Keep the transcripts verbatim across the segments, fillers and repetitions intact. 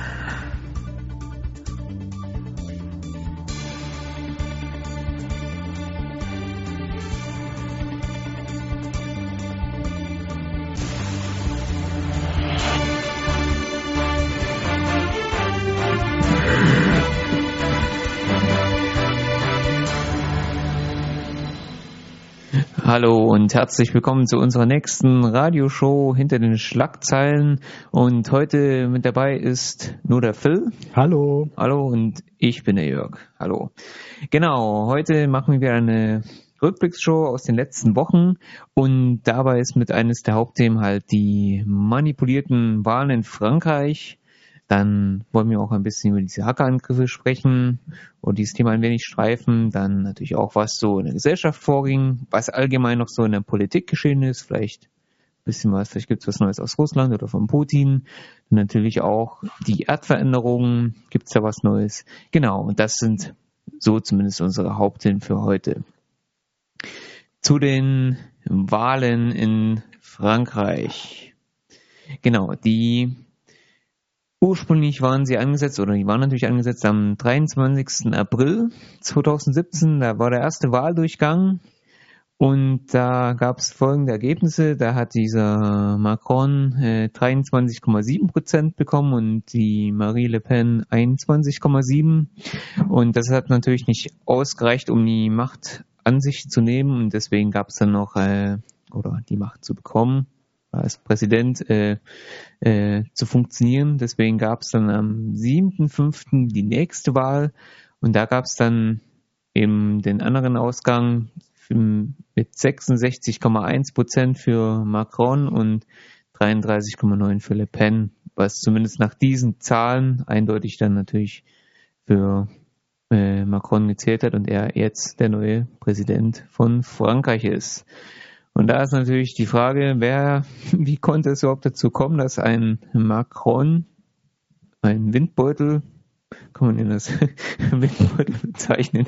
Hallo und herzlich willkommen zu unserer nächsten Radioshow hinter den Schlagzeilen. Und heute mit dabei ist nur der Phil. Hallo. Hallo und ich bin der Jörg. Hallo. Genau, heute machen wir eine Rückblicksshow aus den letzten Wochen und dabei ist mit eines der Hauptthemen halt die manipulierten Wahlen in Frankreich. Dann wollen wir auch ein bisschen über diese Hackerangriffe sprechen und dieses Thema ein wenig streifen. Dann natürlich auch, was so in der Gesellschaft vorging, was allgemein noch so in der Politik geschehen ist. Vielleicht ein bisschen was, vielleicht gibt es was Neues aus Russland oder von Putin. Und natürlich auch die Erdveränderungen, gibt es da was Neues. Genau, und das sind so zumindest unsere Hauptthemen für heute. Zu den Wahlen in Frankreich. Genau, die Ursprünglich waren sie angesetzt, oder die waren natürlich angesetzt am dreiundzwanzigsten April zweitausendsiebzehn, da war der erste Wahldurchgang und da gab es folgende Ergebnisse. Da hat dieser Macron äh, dreiundzwanzig Komma sieben Prozent bekommen und die Marie Le Pen einundzwanzig Komma sieben und das hat natürlich nicht ausgereicht, um die Macht an sich zu nehmen und deswegen gab es dann noch, äh, oder die Macht zu bekommen, als Präsident äh, äh, zu funktionieren. Deswegen gab es dann am siebten fünften die nächste Wahl und da gab es dann eben den anderen Ausgang mit sechsundsechzig Komma eins Prozent für Macron und dreiunddreißig Komma neun für Le Pen, was zumindest nach diesen Zahlen eindeutig dann natürlich für äh, Macron gezählt hat und er jetzt der neue Präsident von Frankreich ist. Und da ist natürlich die Frage, wer, wie konnte es überhaupt dazu kommen, dass ein Macron, ein Windbeutel, kann man ihn als Windbeutel bezeichnen?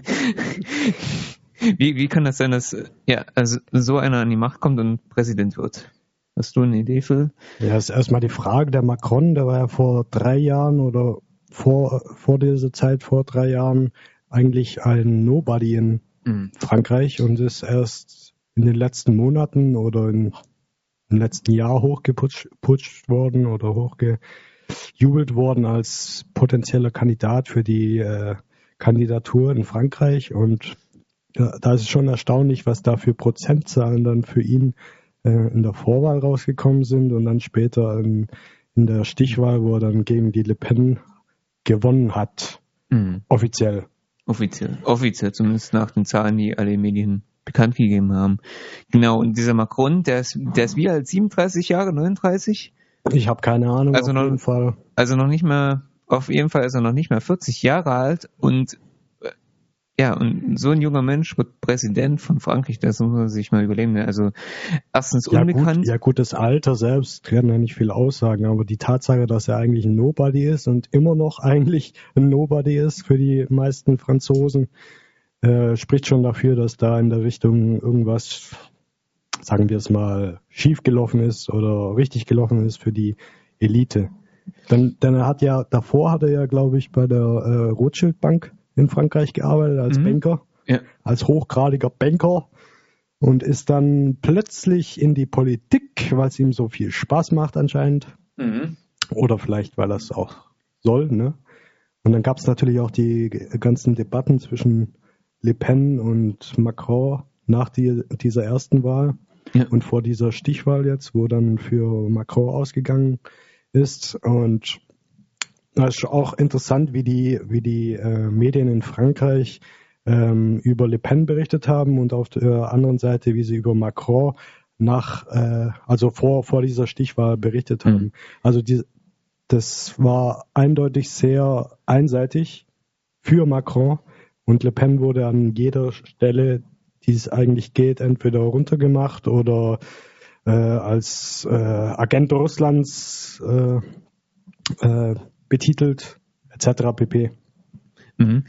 Wie, wie kann das sein, dass ja, also so einer an die Macht kommt und Präsident wird? Hast du eine Idee, Phil? Ja, ist erstmal die Frage, der Macron, der war ja vor drei Jahren oder vor, vor dieser Zeit, vor drei Jahren, eigentlich ein Nobody in mhm. Frankreich und ist erst in den letzten Monaten oder in, im letzten Jahr hochgeputscht worden oder hochgejubelt worden als potenzieller Kandidat für die äh, Kandidatur in Frankreich. Und ja, da ist es schon erstaunlich, was da für Prozentzahlen dann für ihn äh, in der Vorwahl rausgekommen sind und dann später in, in der Stichwahl, wo er dann gegen die Le Pen gewonnen hat. Mhm. Offiziell. Offiziell. Offiziell, zumindest nach den Zahlen, die alle Medien bekannt gegeben haben. Genau, und dieser Macron, der ist, der ist wie alt, siebenunddreißig Jahre, neununddreißig? Ich habe keine Ahnung, also auf noch, jeden Fall. Also noch nicht mehr, auf jeden Fall ist er noch nicht mehr vierzig Jahre alt und ja, und so ein junger Mensch wird Präsident von Frankreich, das muss man sich mal überlegen. Also erstens ja, unbekannt. Gut, ja gut, das Alter selbst kann ja nicht viel aussagen, aber die Tatsache, dass er eigentlich ein Nobody ist und immer noch eigentlich ein Nobody ist für die meisten Franzosen, äh, spricht schon dafür, dass da in der Richtung irgendwas, sagen wir es mal, schief gelaufen ist oder richtig gelaufen ist für die Elite. Denn, denn er hat ja, davor hat er ja, glaube ich, bei der äh, Rothschild Bank in Frankreich gearbeitet als mhm. Banker, ja. als hochgradiger Banker und ist dann plötzlich in die Politik, weil es ihm so viel Spaß macht anscheinend. Mhm. Oder vielleicht, weil er es auch soll. Ne? Und dann gab es natürlich auch die ganzen Debatten zwischen Le Pen und Macron nach die, dieser ersten Wahl ja. und vor dieser Stichwahl jetzt, wo dann für Macron ausgegangen ist. Und das ist auch interessant, wie die, wie die äh, Medien in Frankreich ähm, über Le Pen berichtet haben und auf der anderen Seite, wie sie über Macron nach, äh, also vor, vor dieser Stichwahl berichtet haben. Mhm. Also die, das war eindeutig sehr einseitig für Macron und Le Pen wurde an jeder Stelle, die es eigentlich geht, entweder runtergemacht oder äh, als äh, Agent Russlands äh, äh, betitelt, et cetera pp. Mhm.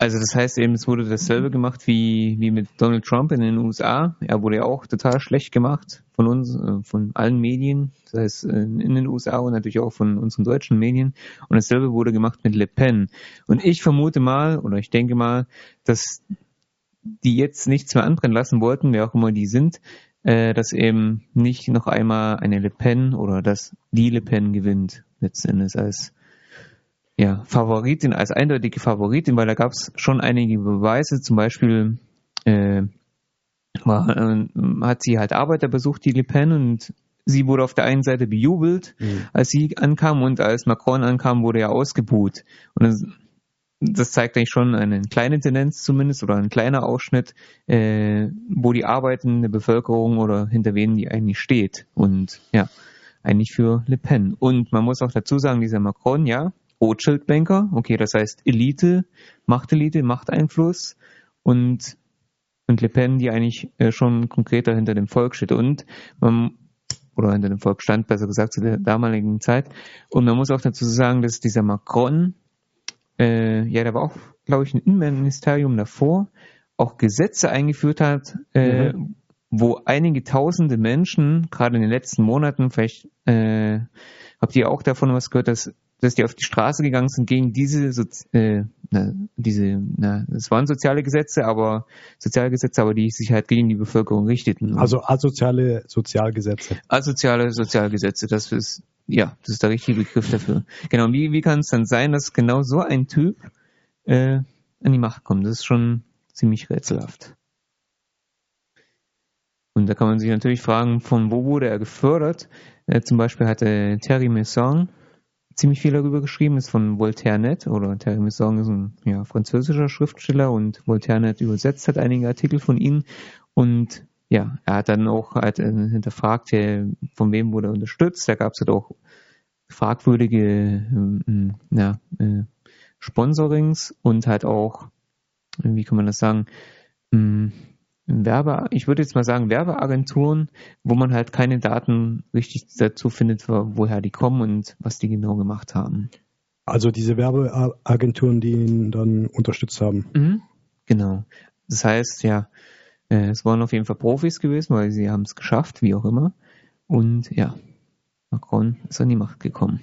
Also das heißt eben, es wurde dasselbe gemacht wie, wie mit Donald Trump in den U S A. Er wurde ja auch total schlecht gemacht von uns, äh, von allen Medien, das heißt in, in den U S A und natürlich auch von unseren deutschen Medien. Und dasselbe wurde gemacht mit Le Pen. Und ich vermute mal, oder ich denke mal, dass die jetzt nichts mehr anbrennen lassen wollten, wer auch immer die sind, äh, dass eben nicht noch einmal eine Le Pen oder dass die Le Pen gewinnt, letzten Endes als ja, Favoritin, als eindeutige Favoritin, weil da gab es schon einige Beweise, zum Beispiel äh, war, äh, hat sie halt Arbeiter besucht, die Le Pen, und sie wurde auf der einen Seite bejubelt, mhm. als sie ankam, und als Macron ankam, wurde er ausgebuht. Und das, das zeigt eigentlich schon eine kleine Tendenz zumindest oder ein kleiner Ausschnitt, äh, wo die arbeitende Bevölkerung oder hinter wen die eigentlich steht. Und ja, eigentlich für Le Pen. Und man muss auch dazu sagen, dieser Macron, ja, Rothschild-Banker, okay, das heißt Elite, Machtelite, Machteinfluss, und, und Le Pen, die eigentlich äh, schon konkreter hinter dem Volk steht und man, oder hinter dem Volk stand, besser gesagt, zu der damaligen Zeit. Und man muss auch dazu sagen, dass dieser Macron, äh, ja, der war auch, glaube ich, ein Innenministerium davor, auch Gesetze eingeführt hat, äh, mhm. wo einige tausende Menschen, gerade in den letzten Monaten, vielleicht äh, habt ihr auch davon was gehört, dass dass die auf die Straße gegangen sind gegen diese, so, äh, na, diese, na, es waren soziale Gesetze, aber soziale Gesetze, aber die sich halt gegen die Bevölkerung richteten. Also asoziale Sozialgesetze. Asoziale Sozialgesetze, das ist, ja, das ist der richtige Begriff dafür. Genau, wie, wie kann es dann sein, dass genau so ein Typ äh, an die Macht kommt? Das ist schon ziemlich rätselhaft. Und da kann man sich natürlich fragen, von wo wurde er gefördert? Äh, zum Beispiel hatte Thierry Meyssan ziemlich viel darüber geschrieben, ist von Voltaire.net, oder Thierry Meyssan ist ein ja, französischer Schriftsteller, und Voltaire.net übersetzt hat einige Artikel von ihm, und ja, er hat dann auch halt, äh, hinterfragt, äh, von wem wurde er unterstützt. Da gab es halt auch fragwürdige äh, ja, äh, Sponsorings und halt auch, wie kann man das sagen, äh, Werbe, ich würde jetzt mal sagen Werbeagenturen, wo man halt keine Daten richtig dazu findet, woher die kommen und was die genau gemacht haben. Also diese Werbeagenturen, die ihn dann unterstützt haben. Mhm, genau. Das heißt, ja, äh, es waren auf jeden Fall Profis gewesen, weil sie haben es geschafft, wie auch immer. Und ja, Macron ist an die Macht gekommen.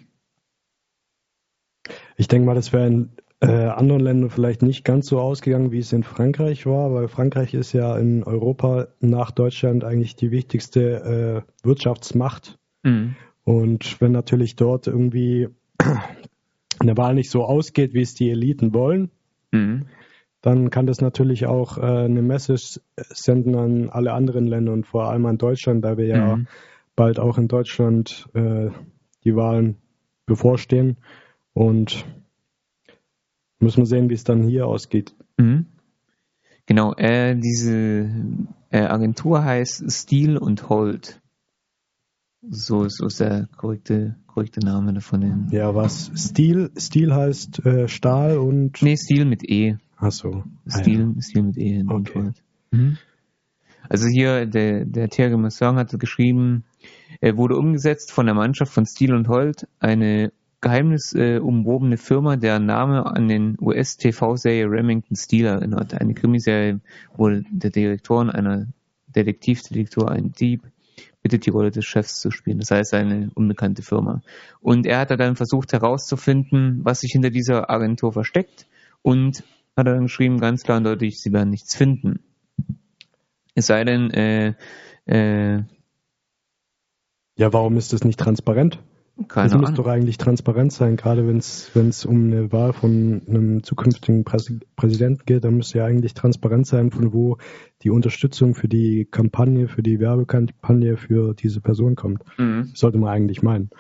Ich denke mal, das wäre in äh, anderen Ländern vielleicht nicht ganz so ausgegangen, wie es in Frankreich war, weil Frankreich ist ja in Europa nach Deutschland eigentlich die wichtigste äh, Wirtschaftsmacht. Mhm. Und wenn natürlich dort irgendwie eine Wahl nicht so ausgeht, wie es die Eliten wollen, mhm. dann kann das natürlich auch äh, eine Message senden an alle anderen Länder und vor allem an Deutschland, da wir ja mhm. bald auch in Deutschland äh, die Wahlen bevorstehen. Und müssen wir sehen, wie es dann hier ausgeht. Mhm. Genau, äh, diese äh, Agentur heißt Steel und Holt. So ist, so ist der korrekte, korrekte Name davon. Ja, was? Steel, Steel heißt äh, Stahl und... Nee, Steel mit E. Ach so. Steel, ah, ja. Steel mit E. Und okay. Holt. Mhm. Also hier, der, der Thierry Meyssan hatte geschrieben, er wurde umgesetzt von der Mannschaft von Steel und Holt, eine geheimnisumwobene äh, Firma, deren Name an den U S-T V-Serie Remington Steele erinnert. Eine Krimiserie, wo der Direktor einer Detektivdetektor, ein Dieb, bittet, die Rolle des Chefs zu spielen. Das heißt, eine unbekannte Firma. Und er hat dann versucht herauszufinden, was sich hinter dieser Agentur versteckt, und hat dann geschrieben, ganz klar und deutlich, sie werden nichts finden. Es sei denn, äh, äh, ja, warum ist das nicht transparent? Keine das Ahnung. muss doch eigentlich transparent sein, gerade wenn es wenn es um eine Wahl von einem zukünftigen Präs- Präsidenten geht, dann müsste ja eigentlich transparent sein, von wo die Unterstützung für die Kampagne, für die Werbekampagne für diese Person kommt. Mhm. Das sollte man eigentlich meinen.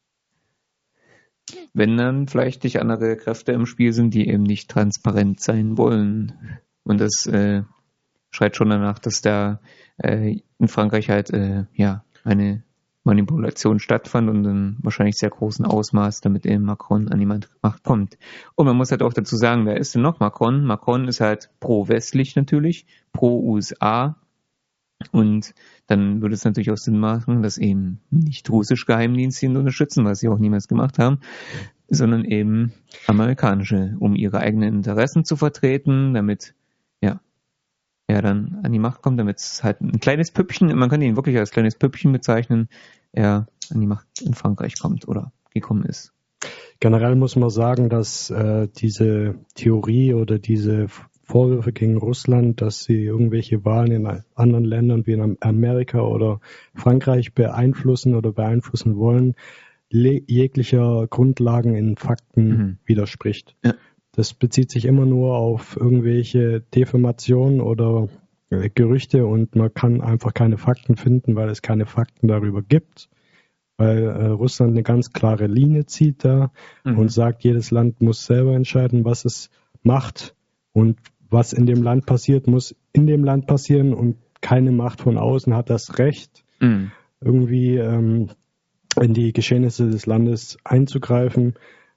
Wenn dann vielleicht nicht andere Kräfte im Spiel sind, die eben nicht transparent sein wollen. Und das äh, schreit schon danach, dass da äh, in Frankreich halt äh, ja eine Manipulation stattfand und in wahrscheinlich sehr großen Ausmaß, damit eben Macron an die Macht kommt. Und man muss halt auch dazu sagen, wer ist denn noch Macron? Macron ist halt pro-westlich natürlich, pro-U S A, und dann würde es natürlich auch Sinn machen, dass eben nicht russische Geheimdienste ihn unterstützen, was sie auch niemals gemacht haben. sondern eben amerikanische, um ihre eigenen Interessen zu vertreten, damit ja er dann an die Macht kommt, damit es halt ein kleines Püppchen, man kann ihn wirklich als kleines Püppchen bezeichnen, er an die Macht in Frankreich kommt oder gekommen ist. Generell muss man sagen, dass äh, diese Theorie oder diese Vorwürfe gegen Russland, dass sie irgendwelche Wahlen in anderen Ländern wie in Amerika oder Frankreich beeinflussen oder beeinflussen wollen, jeglicher Grundlagen in Fakten mhm. widerspricht. Ja. Das bezieht sich immer nur auf irgendwelche Defamationen oder äh, Gerüchte und man kann einfach keine Fakten finden, weil es keine Fakten darüber gibt, weil äh, Russland eine ganz klare Linie zieht da mhm. und sagt, jedes Land muss selber entscheiden, was es macht und was in dem Land passiert, muss in dem Land passieren und keine Macht von außen hat das Recht, mhm. irgendwie ähm, in die Geschehnisse des Landes einzugreifen.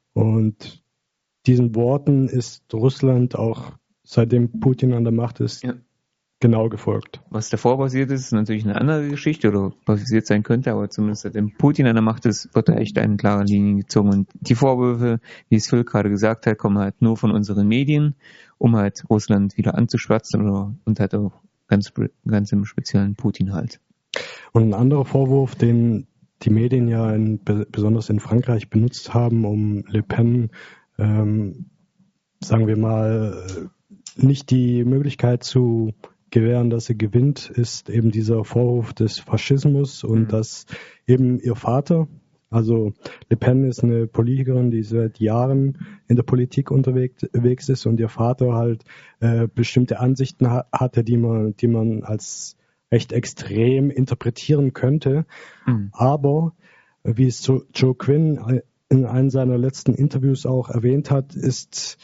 Und diesen Worten ist Russland auch, seitdem Putin an der Macht ist, ja. genau gefolgt. Was davor passiert ist, ist natürlich eine andere Geschichte oder passiert sein könnte, aber zumindest seitdem Putin an der Macht ist, wird da echt eine klare Linie gezogen. Und die Vorwürfe, wie es Phil gerade gesagt hat, kommen halt nur von unseren Medien, um halt Russland wieder anzuschwatzen oder, und halt auch ganz, ganz im speziellen Putin halt. Und ein anderer Vorwurf, den die Medien ja in, besonders in Frankreich benutzt haben, um Le Pen, ähm, sagen wir mal, nicht die Möglichkeit zu gewähren, dass sie gewinnt, ist eben dieser Vorwurf des Faschismus und mhm. dass eben ihr Vater, also Le Pen ist eine Politikerin, die seit Jahren in der Politik unterwegs ist und ihr Vater halt äh, bestimmte Ansichten ha- hatte, die man, die man als recht extrem interpretieren könnte. Mhm. Aber wie es Joe Quinn in einem seiner letzten Interviews auch erwähnt hat, ist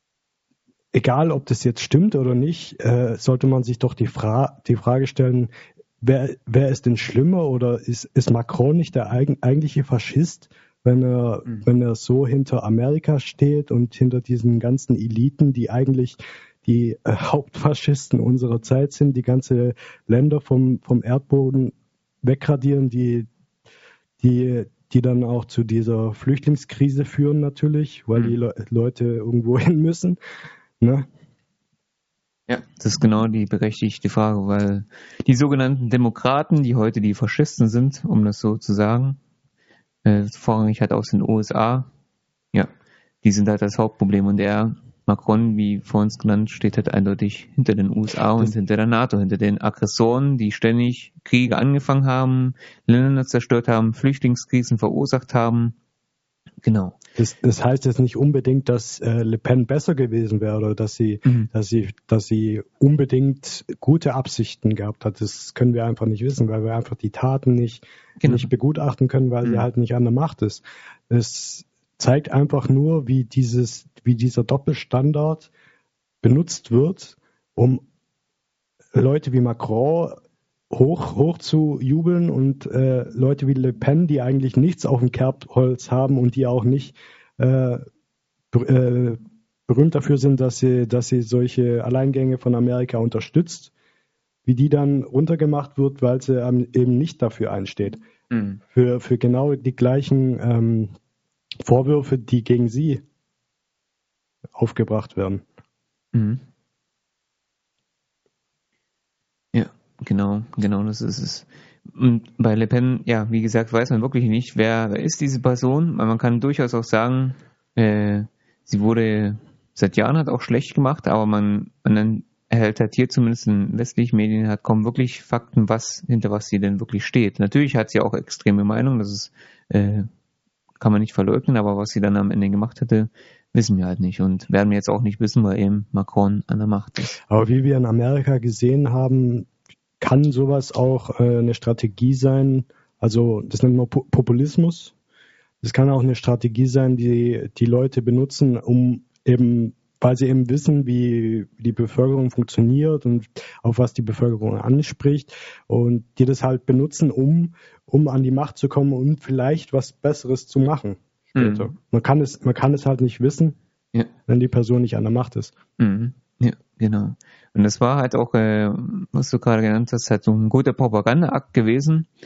egal, ob das jetzt stimmt oder nicht, äh, sollte man sich doch die, Fra- die Frage stellen, wer, wer ist denn schlimmer oder ist, ist Macron nicht der eig- eigentliche Faschist, wenn er, mhm. wenn er so hinter Amerika steht und hinter diesen ganzen Eliten, die eigentlich die äh, Hauptfaschisten unserer Zeit sind, die ganze Länder vom, vom Erdboden wegradieren, die, die, die dann auch zu dieser Flüchtlingskrise führen natürlich, weil mhm. die Le- Leute irgendwo hin müssen. Ne? Ja, das ist genau die berechtigte Frage, weil die sogenannten Demokraten, die heute die Faschisten sind, um das so zu sagen, äh, vorrangig halt aus den U S A, ja, die sind halt das Hauptproblem und der Macron, wie vor uns genannt, steht halt eindeutig hinter den U S A und das hinter der NATO, hinter den Aggressoren, die ständig Kriege angefangen haben, Länder zerstört haben, Flüchtlingskrisen verursacht haben. Genau. Das, das heißt jetzt nicht unbedingt, dass äh, Le Pen besser gewesen wäre oder dass sie, mhm. dass sie, dass sie unbedingt gute Absichten gehabt hat. Das können wir einfach nicht wissen, weil wir einfach die Taten nicht, genau. nicht begutachten können, weil mhm. sie halt nicht an der Macht ist. Es zeigt einfach nur, wie dieses, wie dieser Doppelstandard benutzt wird, um Leute wie Macron hoch, hoch zu jubeln und äh, Leute wie Le Pen, die eigentlich nichts auf dem Kerbholz haben und die auch nicht äh, ber- äh, berühmt dafür sind, dass sie, dass sie solche Alleingänge von Amerika unterstützt, wie die dann runtergemacht wird, weil sie ähm, eben nicht dafür einsteht. Mhm. Für, für genau die gleichen ähm, Vorwürfe, die gegen sie aufgebracht werden. Mhm. Ja, genau, genau, das ist es. Und bei Le Pen, ja, wie gesagt, weiß man wirklich nicht, wer, wer ist diese Person. Man kann durchaus auch sagen, äh, sie wurde seit Jahren halt auch schlecht gemacht, aber man, man erhält halt hier zumindest in westlichen Medien halt kaum wirklich Fakten, was, hinter was sie denn wirklich steht. Natürlich hat sie auch extreme Meinung, das ist, äh, kann man nicht verleugnen, aber was sie dann am Ende gemacht hätte, wissen wir halt nicht und werden wir jetzt auch nicht wissen, weil eben Macron an der Macht ist. Aber wie wir in Amerika gesehen haben, kann sowas auch äh, eine Strategie sein, also das nennt man P- Populismus. Das kann auch eine Strategie sein, die die Leute benutzen, um eben, weil sie eben wissen, wie die Bevölkerung funktioniert und auf was die Bevölkerung anspricht und die das halt benutzen, um, um an die Macht zu kommen und vielleicht was Besseres zu machen später. Mhm. Man kann es, man kann es halt nicht wissen, ja. wenn die Person nicht an der Macht ist. Mhm. Ja, genau. Und das war halt auch, äh, was du gerade genannt hast, halt so ein guter Propagandaakt gewesen,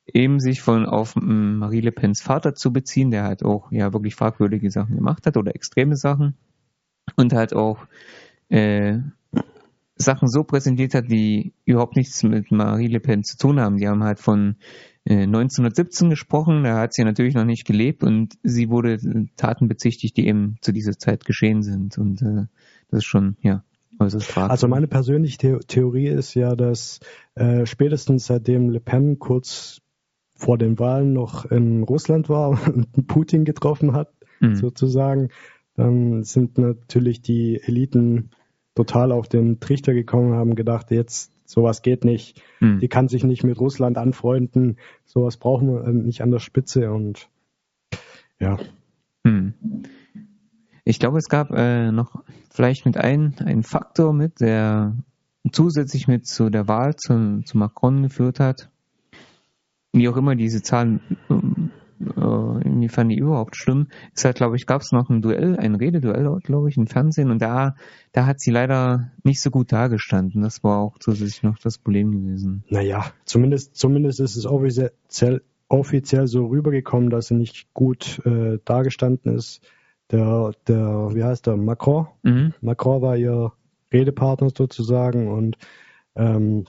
eben sich von auf ähm, Marie Le Pens Vater zu beziehen, der halt auch ja wirklich fragwürdige Sachen gemacht hat oder extreme Sachen und halt auch äh, Sachen so präsentiert hat, die überhaupt nichts mit Marie Le Pen zu tun haben. Die haben halt von äh, neunzehnhundertsiebzehn gesprochen, da hat sie natürlich noch nicht gelebt und sie wurde Taten bezichtigt, die eben zu dieser Zeit geschehen sind. Und äh, das ist schon, ja, äußerst fragwürdig. Also meine persönliche The- Theorie ist ja, dass äh, spätestens seitdem Le Pen kurz vor den Wahlen noch in Russland war und Putin getroffen hat, Mhm. sozusagen, dann sind natürlich die Eliten total auf den Trichter gekommen, haben gedacht, jetzt sowas geht nicht. Mhm. Die kann sich nicht mit Russland anfreunden. Sowas brauchen wir nicht an der Spitze und ja. Hm. Ich glaube, es gab äh, noch vielleicht mit ein einen Faktor mit, der zusätzlich mit zu der Wahl zu, zu Macron geführt hat. Wie auch immer diese Zahlen ähm, äh, inwiefern die überhaupt stimmen, ist halt, glaube ich, gab es noch ein Duell, ein Rededuell, glaube ich, im Fernsehen und da, da hat sie leider nicht so gut dargestanden. Das war auch zusätzlich noch das Problem gewesen. Naja, zumindest, zumindest ist es offiziell, offiziell so rübergekommen, dass sie nicht gut äh, dargestanden ist. Der, der, wie heißt der, Macron? Mhm. Macron war ihr Redepartner sozusagen und ähm,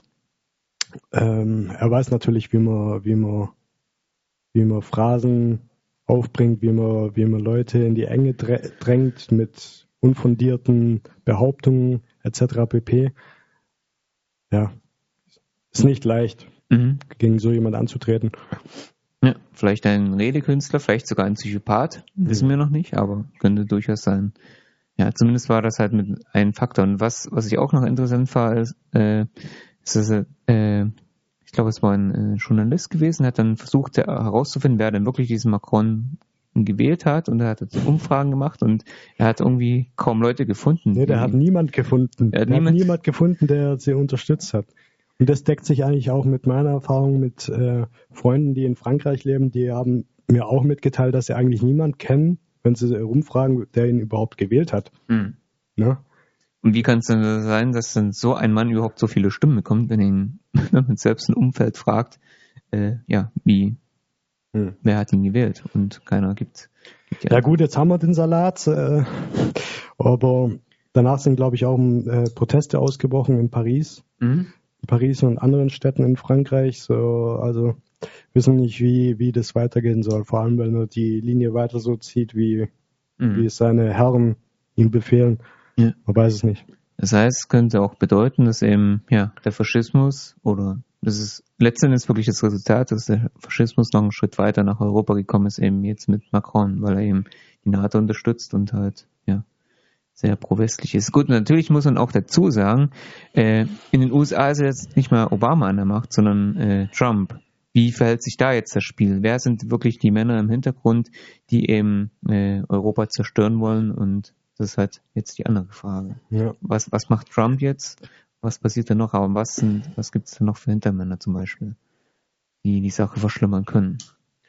ähm, er weiß natürlich, wie man, wie man, wie man Phrasen aufbringt, wie man, wie man Leute in die Enge drä- drängt mit unfundierten Behauptungen et cetera pp. Ja, ist nicht leicht, Mhm. gegen so jemand anzutreten. Ja, vielleicht ein Redekünstler, vielleicht sogar ein Psychopath, wissen wir noch nicht, aber könnte durchaus sein. Ja, zumindest war das halt mit einem Faktor. Und was, was ich auch noch interessant war, ist, äh, ist dass er, äh, ich glaube, es war ein äh, Journalist gewesen, hat dann versucht herauszufinden, wer denn wirklich diesen Macron gewählt hat und er hat jetzt Umfragen gemacht und er hat irgendwie kaum Leute gefunden. Nee, der die- hat niemand gefunden. Er hat Der hat niemand- niemand gefunden, der sie unterstützt hat. Und das deckt sich eigentlich auch mit meiner Erfahrung mit äh, Freunden, die in Frankreich leben. Die haben mir auch mitgeteilt, dass sie eigentlich niemand kennen, wenn sie rumfragen, der ihn überhaupt gewählt hat. Hm. Ne? Und wie kann es denn sein, dass dann so ein Mann überhaupt so viele Stimmen bekommt, wenn ihn wenn man selbst ein Umfeld fragt, äh, ja, wie, Hm. wer hat ihn gewählt? Und keiner gibt, gibt die Ja Antwort. gut, jetzt haben wir den Salat, äh, aber danach sind, glaube ich, auch äh, Proteste ausgebrochen in Paris. Mhm. In Paris und anderen Städten in Frankreich. So, also wissen nicht, wie, wie das weitergehen soll. Vor allem, wenn er die Linie weiter so zieht, wie, Mhm. wie es seine Herren ihm befehlen. Ja. Man weiß es nicht. Das heißt, es könnte auch bedeuten, dass eben ja der Faschismus oder das ist letztendlich wirklich das Resultat, dass der Faschismus noch einen Schritt weiter nach Europa gekommen ist, eben jetzt mit Macron, weil er eben die NATO unterstützt und halt ja sehr pro-westlich ist. Gut, natürlich muss man auch dazu sagen, äh, in den U S A ist jetzt nicht mal Obama an der Macht, sondern äh, Trump. Wie verhält sich da jetzt das Spiel? Wer sind wirklich die Männer im Hintergrund, die eben äh, Europa zerstören wollen? Und das ist halt jetzt die andere Frage. Ja. Was, was macht Trump jetzt? Was passiert da noch? Aber was sind, was gibt es da noch für Hintermänner zum Beispiel, die die Sache verschlimmern können?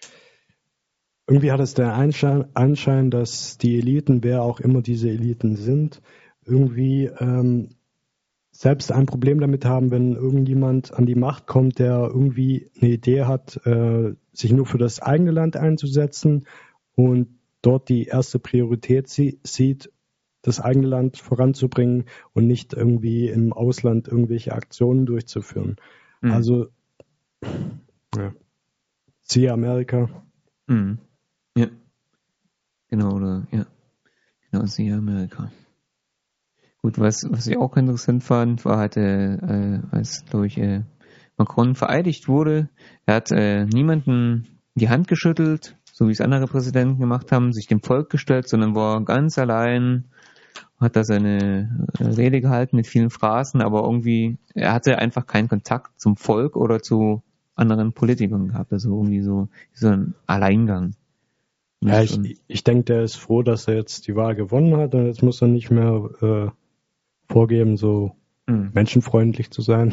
Irgendwie hat es der Anschein, Anschein, dass die Eliten, wer auch immer diese Eliten sind, irgendwie ähm, selbst ein Problem damit haben, wenn irgendjemand an die Macht kommt, der irgendwie eine Idee hat, äh, sich nur für das eigene Land einzusetzen und dort die erste Priorität sie, sieht, das eigene Land voranzubringen und nicht irgendwie im Ausland irgendwelche Aktionen durchzuführen. Mhm. Also, ja. Siehe Amerika. Mhm. Ja. Genau, oder, ja. Genau, siehe Amerika. Gut, was, was ich auch interessant fand, war halt, äh, äh, als, glaube ich, äh, Macron vereidigt wurde, er hat äh, niemanden die Hand geschüttelt, so wie es andere Präsidenten gemacht haben, sich dem Volk gestellt, sondern war ganz allein, hat da seine äh, Rede gehalten mit vielen Phrasen, aber irgendwie, er hatte einfach keinen Kontakt zum Volk oder zu anderen Politikern gehabt, also irgendwie so, so ein Alleingang. Ja, ich, ich denke, der ist froh, dass er jetzt die Wahl gewonnen hat und jetzt muss er nicht mehr äh, vorgeben, so Mhm. menschenfreundlich zu sein.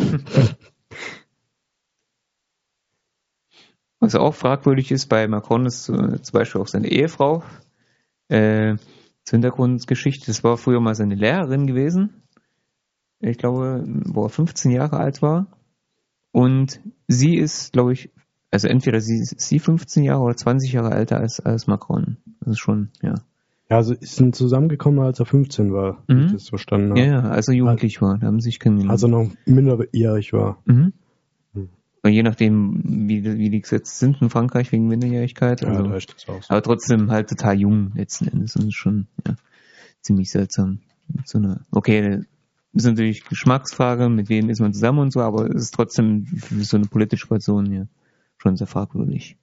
Was auch fragwürdig ist bei Macron ist äh, zum Beispiel auch seine Ehefrau. Äh, zur Hintergrundgeschichte, das war früher mal seine Lehrerin gewesen. Ich glaube, wo er fünfzehn Jahre alt war. Und sie ist, glaube ich, Also entweder sie ist sie fünfzehn Jahre oder zwanzig Jahre älter als, als Macron. Das ist schon, ja. Ja, also sind zusammengekommen, als er fünfzehn war, wie Mhm. ich das verstanden habe. Ja, ja, als er jugendlich war, da haben sie sich kennengelernt. Also noch minderjährig war. Mhm. Hm. Und je nachdem, wie, wie die Gesetze sind in Frankreich wegen Minderjährigkeit. Ja, Also, da ist das auch so. aber trotzdem halt total jung letzten Endes. Und das ist schon, ja, ziemlich seltsam. Mit so einer, okay, ist natürlich Geschmacksfrage, mit wem ist man zusammen und so, aber es ist trotzdem für so eine politische Person ja schon sehr fragwürdig.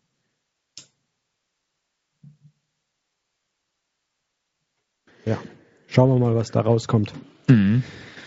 Ja, schauen wir mal, was da rauskommt. Mhm.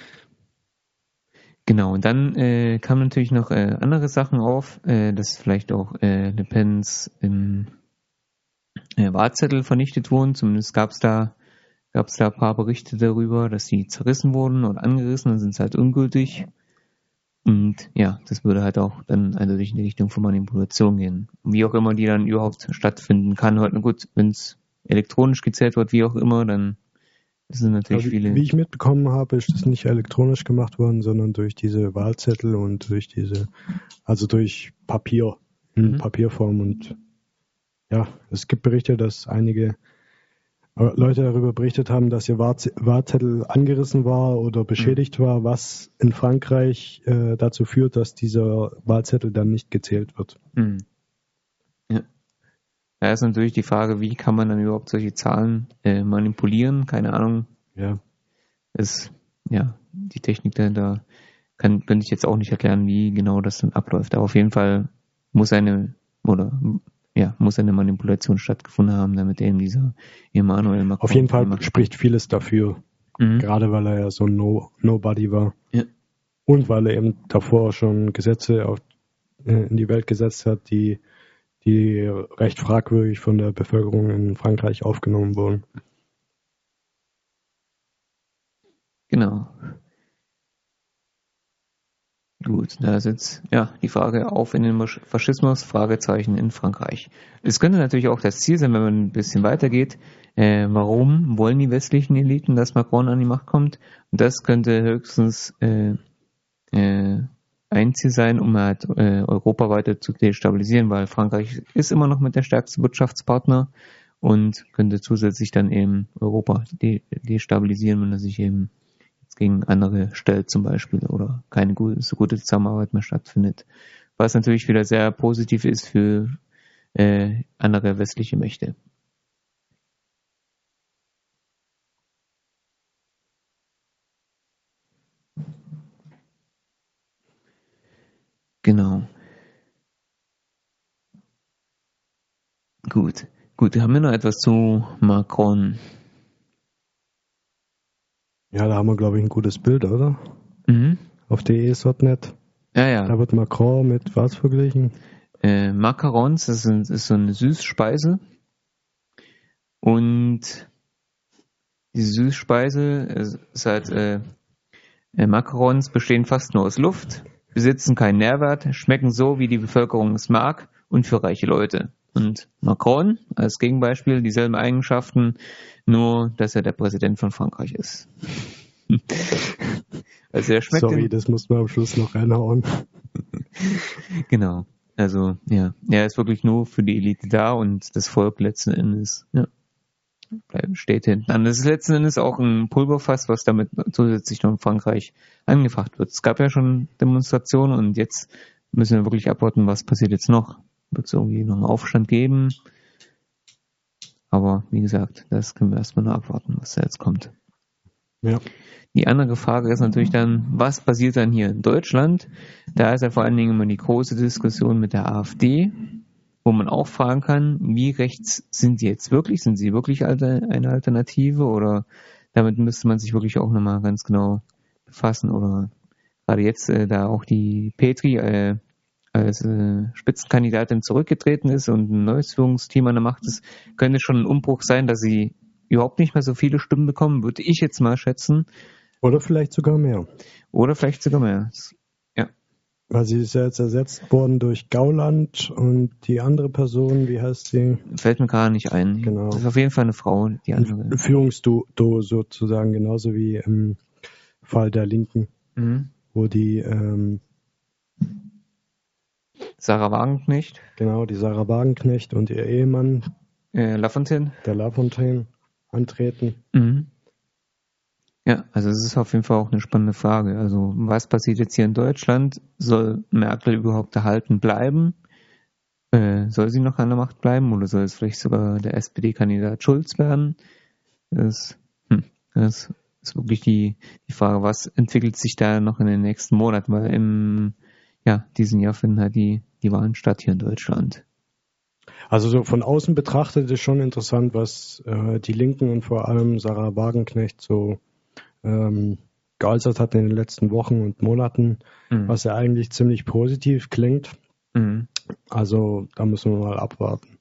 Genau, und dann äh, kamen natürlich noch äh, andere Sachen auf, äh, dass vielleicht auch äh, Le Pens ähm, äh, Wahlzettel vernichtet wurden. Zumindest gab es da gab es da ein paar Berichte darüber, dass die zerrissen wurden oder angerissen, dann sind sie halt ungültig. Und ja, das würde halt auch dann eindeutig in die Richtung von Manipulation gehen. Wie auch immer die dann überhaupt stattfinden kann. Heute, gut, wenn es elektronisch gezählt wird, wie auch immer, dann sind natürlich Also, viele... wie ich mitbekommen habe, ist das nicht elektronisch gemacht worden, sondern durch diese Wahlzettel und durch diese, also durch Papier, in Mhm. Papierform. Und ja, es gibt Berichte, dass einige Leute darüber berichtet haben, dass ihr Wahlzettel angerissen war oder beschädigt mhm. war, was in Frankreich äh, dazu führt, dass dieser Wahlzettel dann nicht gezählt wird. Mhm. Ja. Da ist natürlich die Frage, wie kann man dann überhaupt solche Zahlen äh, manipulieren? Keine Ahnung. Ja. Es, ja, die Technik dahinter kann, könnte ich jetzt auch nicht erklären, wie genau das dann abläuft. Aber auf jeden Fall muss eine, oder ja, muss eine Manipulation stattgefunden haben, damit eben dieser Emmanuel Macron... Auf jeden Fall spricht vieles dafür, mhm. gerade weil er ja so ein no, Nobody war. Ja. Und weil er eben davor schon Gesetze auf, äh, in die Welt gesetzt hat, die, die recht fragwürdig von der Bevölkerung in Frankreich aufgenommen wurden. Genau. Gut, da ist jetzt ja die Frage auf in den Faschismus, Fragezeichen in Frankreich. Es könnte natürlich auch das Ziel sein, wenn man ein bisschen weitergeht, äh, warum wollen die westlichen Eliten, dass Macron an die Macht kommt? Und das könnte höchstens äh, äh, ein Ziel sein, um halt äh, Europa weiter zu destabilisieren, weil Frankreich ist immer noch mit der stärkste Wirtschaftspartner und könnte zusätzlich dann eben Europa de- destabilisieren, wenn er sich eben gegen andere stellt zum Beispiel oder keine gute, so gute Zusammenarbeit mehr stattfindet. Was natürlich wieder sehr positiv ist für äh, andere westliche Mächte. Genau. Gut. Gut, haben wir noch etwas zu Macron? Ja, da haben wir, glaube ich, ein gutes Bild, oder? Mhm. Auf de punkt net. Ja, ja. Da wird Macron mit was verglichen? Äh, Macarons, das ist, ist so eine Süßspeise. Und diese Süßspeise ist halt, äh, Macarons bestehen fast nur aus Luft, besitzen keinen Nährwert, schmecken so, wie die Bevölkerung es mag und für reiche Leute. Und Macron als Gegenbeispiel dieselben Eigenschaften, nur dass er der Präsident von Frankreich ist. Also er schmeckt Sorry, das muss man am Schluss noch reinhauen. Genau. Also ja, er ist wirklich nur für die Elite da und das Volk letzten Endes, ja, steht hinten an. Das ist letzten Endes auch ein Pulverfass, was damit zusätzlich noch in Frankreich angefacht wird. Es gab ja schon Demonstrationen und jetzt müssen wir wirklich abwarten, was passiert jetzt noch. Wird es irgendwie noch einen Aufstand geben? Aber wie gesagt, das können wir erstmal noch abwarten, was da jetzt kommt. Ja. Die andere Frage ist natürlich dann, was passiert dann hier in Deutschland? Da ist ja vor allen Dingen immer die große Diskussion mit der AfD, wo man auch fragen kann, wie rechts sind die jetzt wirklich? Sind sie wirklich eine Alternative? Oder damit müsste man sich wirklich auch nochmal ganz genau befassen. Oder gerade jetzt, äh, da auch die Petri äh, als äh, Spitzenkandidatin zurückgetreten ist und ein neues Führungsteam an der Macht ist, könnte schon ein Umbruch sein, dass sie überhaupt nicht mehr so viele Stimmen bekommen, würde ich jetzt mal schätzen. Oder vielleicht sogar mehr. Oder vielleicht sogar mehr. Ja. Weil sie ist ja jetzt ersetzt worden durch Gauland und die andere Person, wie heißt sie? Fällt mir gerade nicht ein. Genau. Das ist auf jeden Fall eine Frau, die andere. Ein Führungsduo sozusagen, genauso wie im Fall der Linken, Mhm. wo die ähm, Sarah Wagenknecht. Genau, die Sarah Wagenknecht und ihr Ehemann, äh, Lafontaine. der Lafontaine, antreten. Mhm. Ja, also es ist auf jeden Fall auch eine spannende Frage. Also was passiert jetzt hier in Deutschland? Soll Merkel überhaupt erhalten bleiben? Äh, soll sie noch an der Macht bleiben oder soll es vielleicht sogar der S P D-Kandidat Schulz werden? Das, hm, das ist wirklich die, die Frage, was entwickelt sich da noch in den nächsten Monaten? Weil im ja, diesen Jahr finden halt die, die Wahlen statt hier in Deutschland. Also so von außen betrachtet ist schon interessant, was äh, die Linken und vor allem Sarah Wagenknecht so ähm, geäußert hat in den letzten Wochen und Monaten, mhm. was ja eigentlich ziemlich positiv klingt. Mhm. Also da müssen wir mal abwarten.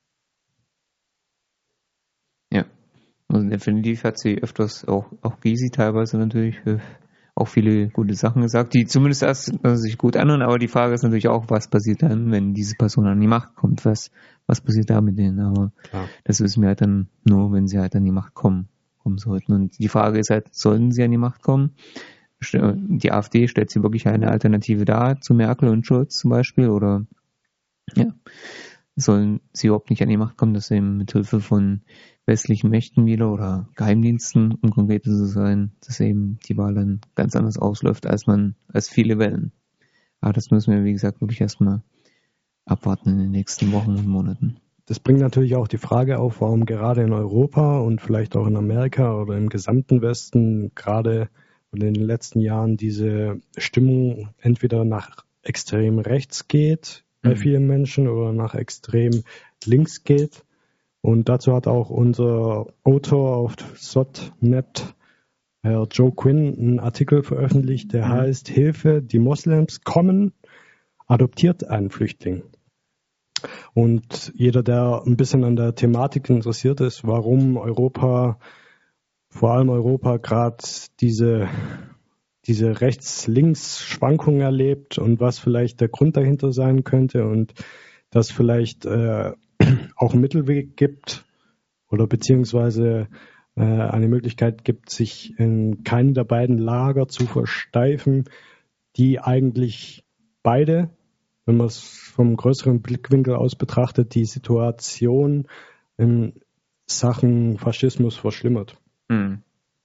Ja, also definitiv hat sie öfters, auch, auch Gysi teilweise natürlich, äh, auch viele gute Sachen gesagt, die zumindest erst also sich gut anhören, aber die Frage ist natürlich auch, was passiert dann, wenn diese Person an die Macht kommt, was, was passiert da mit denen, aber Klar. das wissen wir halt dann nur, wenn sie halt an die Macht kommen, kommen sollten. Und die Frage ist halt, sollten sie an die Macht kommen? Die AfD stellt sie wirklich eine Alternative dar zu Merkel und Schulz zum Beispiel, oder ja, sollen sie überhaupt nicht an die Macht kommen, dass eben mit Hilfe von westlichen Mächten wieder oder Geheimdiensten, um konkret zu sein, dass eben die Wahl dann ganz anders ausläuft, als man, als viele wählen. Aber das müssen wir, wie gesagt, wirklich erstmal abwarten in den nächsten Wochen und Monaten. Das bringt natürlich auch die Frage auf, warum gerade in Europa und vielleicht auch in Amerika oder im gesamten Westen gerade in den letzten Jahren diese Stimmung entweder nach extrem rechts geht bei mhm. vielen Menschen oder nach extrem links geht. Und dazu hat auch unser Autor auf S O T Punkt net, Herr Joe Quinn, einen Artikel veröffentlicht, der mhm. heißt Hilfe, die Moslems kommen, adoptiert einen Flüchtling. Und jeder, der ein bisschen an der Thematik interessiert ist, warum Europa, vor allem Europa, gerade diese, diese Rechts-Links-Schwankung erlebt und was vielleicht der Grund dahinter sein könnte und dass vielleicht äh, auch einen Mittelweg gibt oder beziehungsweise äh, eine Möglichkeit gibt, sich in keinem der beiden Lager zu versteifen, die eigentlich beide, wenn man es vom größeren Blickwinkel aus betrachtet, die Situation in Sachen Faschismus verschlimmert. Hm.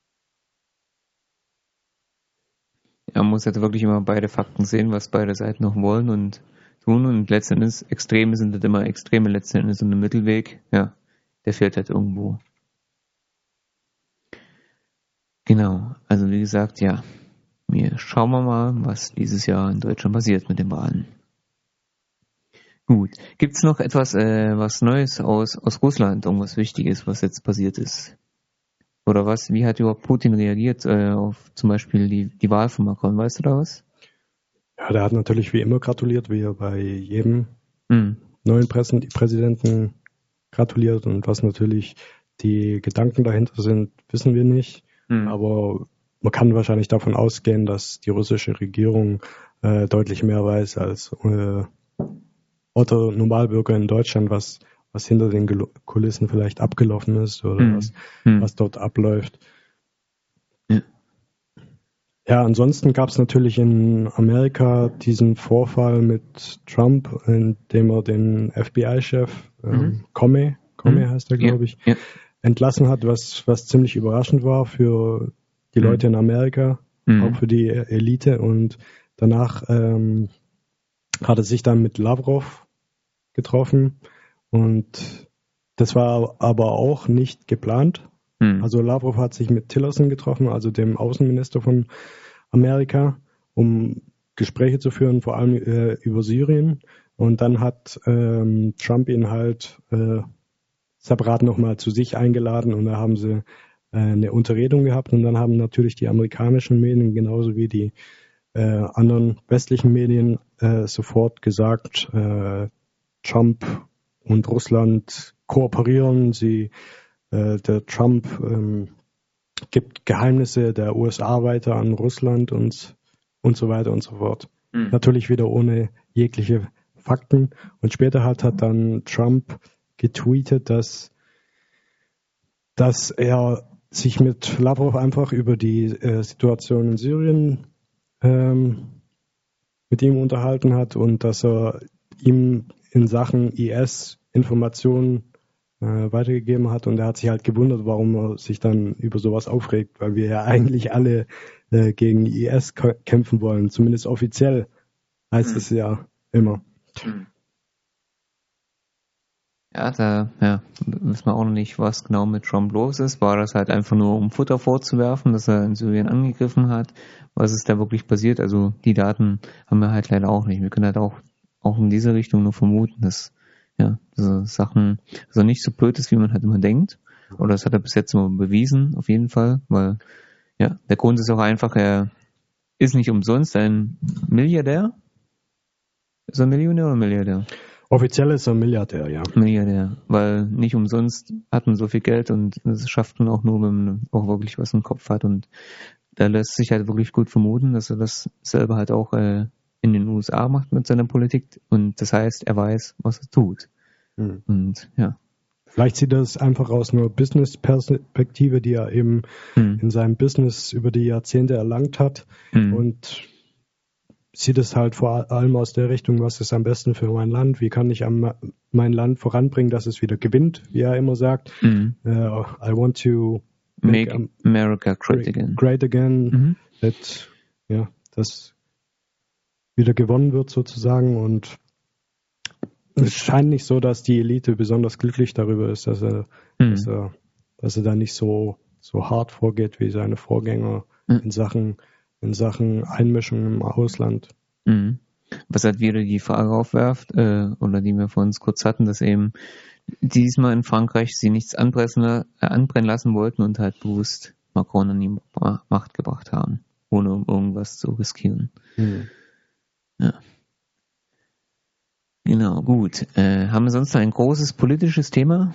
Ja, man muss jetzt wirklich immer beide Fakten sehen, was beide Seiten noch wollen und tun. Und letztendlich, Extreme sind halt immer Extreme, letztendlich und ein Mittelweg, ja, der fehlt halt irgendwo. Genau, also wie gesagt, ja, wir schauen wir mal, was dieses Jahr in Deutschland passiert mit den Wahlen. Gut, gibt's noch etwas, äh, was Neues aus, aus Russland, irgendwas Wichtiges, was jetzt passiert ist? Oder was, wie hat überhaupt Putin reagiert äh, auf zum Beispiel die, die Wahl von Macron, weißt du da was? Ja, der hat natürlich wie immer gratuliert, wie er bei jedem mhm. neuen Präsidenten gratuliert. Und was natürlich die Gedanken dahinter sind, wissen wir nicht. Mhm. Aber man kann wahrscheinlich davon ausgehen, dass die russische Regierung äh, deutlich mehr weiß als äh, Otto Normalbürger in Deutschland, was, was hinter den Kulissen vielleicht abgelaufen ist oder mhm. was, mhm. was dort abläuft. Ja, ja ansonsten gab es natürlich in Amerika diesen Vorfall mit Trump, in dem er den F B I-Chef ähm, mhm. Comey, Comey mhm. heißt er, glaube ich, ja. Ja. entlassen hat, was, was ziemlich überraschend war für die mhm. Leute in Amerika, mhm. auch für die Elite. Und danach ähm, hat er sich dann mit Lavrov getroffen und das war aber auch nicht geplant. Mhm. Also Lavrov hat sich mit Tillerson getroffen, also dem Außenminister von Amerika, um Gespräche zu führen, vor allem äh, über Syrien. Und dann hat ähm, Trump ihn halt äh, separat nochmal zu sich eingeladen und da haben sie äh, eine Unterredung gehabt und dann haben natürlich die amerikanischen Medien genauso wie die äh, anderen westlichen Medien äh, sofort gesagt, äh, Trump und Russland kooperieren, sie, äh, der Trump ähm, gibt Geheimnisse der U S A weiter an Russland und, und so weiter und so fort. Mhm. Natürlich wieder ohne jegliche Fakten. Und später hat, hat dann Trump getweetet, dass, dass er sich mit Lavrov einfach über die äh, Situation in Syrien ähm, mit ihm unterhalten hat und dass er ihm in Sachen I S Informationen äh, weitergegeben hat und er hat sich halt gewundert, warum er sich dann über sowas aufregt, weil wir ja eigentlich alle äh, gegen I S k- kämpfen wollen, zumindest offiziell heißt Mhm. es ja immer. Ja, da ja, wissen wir auch noch nicht, was genau mit Trump los ist. War das halt einfach nur, um Futter vorzuwerfen, dass er in Syrien angegriffen hat? Was ist da wirklich passiert? Also die Daten haben wir halt leider auch nicht. Wir können halt auch, auch in diese Richtung nur vermuten, dass ja, diese Sachen, dass er nicht so blöd ist, wie man halt immer denkt. Oder das hat er bis jetzt immer bewiesen, auf jeden Fall. Weil, ja, der Grund ist auch einfach, er ist nicht umsonst ein Milliardär. Ist er Millionär oder Milliardär? Offiziell ist er Milliardär, ja. Milliardär, weil nicht umsonst hat man so viel Geld und das schafft man auch nur, wenn man auch wirklich was im Kopf hat und da lässt sich halt wirklich gut vermuten, dass er das selber halt auch äh, in den U S A macht mit seiner Politik und das heißt, er weiß, was er tut. Hm. Und ja. Vielleicht sieht er es einfach aus einer Business-Perspektive, die er eben Hm. in seinem Business über die Jahrzehnte erlangt hat Hm. und sieht es halt vor allem aus der Richtung, was ist am besten für mein Land, wie kann ich am, mein Land voranbringen, dass es wieder gewinnt, wie er immer sagt. Hm. Uh, I want to Make make America great again. Great again, Mhm. that, ja, dass wieder gewonnen wird sozusagen und es scheint nicht so, dass die Elite besonders glücklich darüber ist, dass er, Hm. dass er, dass er da nicht so, so hart vorgeht wie seine Vorgänger Hm. in Sachen, in Sachen Einmischung im Ausland. Mhm. Was halt wieder die Frage aufwerft, äh, oder die wir vor uns kurz hatten, dass eben diesmal in Frankreich sie nichts anpressen, äh, anbrennen lassen wollten und halt bewusst Macron an die Ma- Macht gebracht haben, ohne um irgendwas zu riskieren. Hm. Ja. Genau, gut. Äh, haben wir sonst noch ein großes politisches Thema?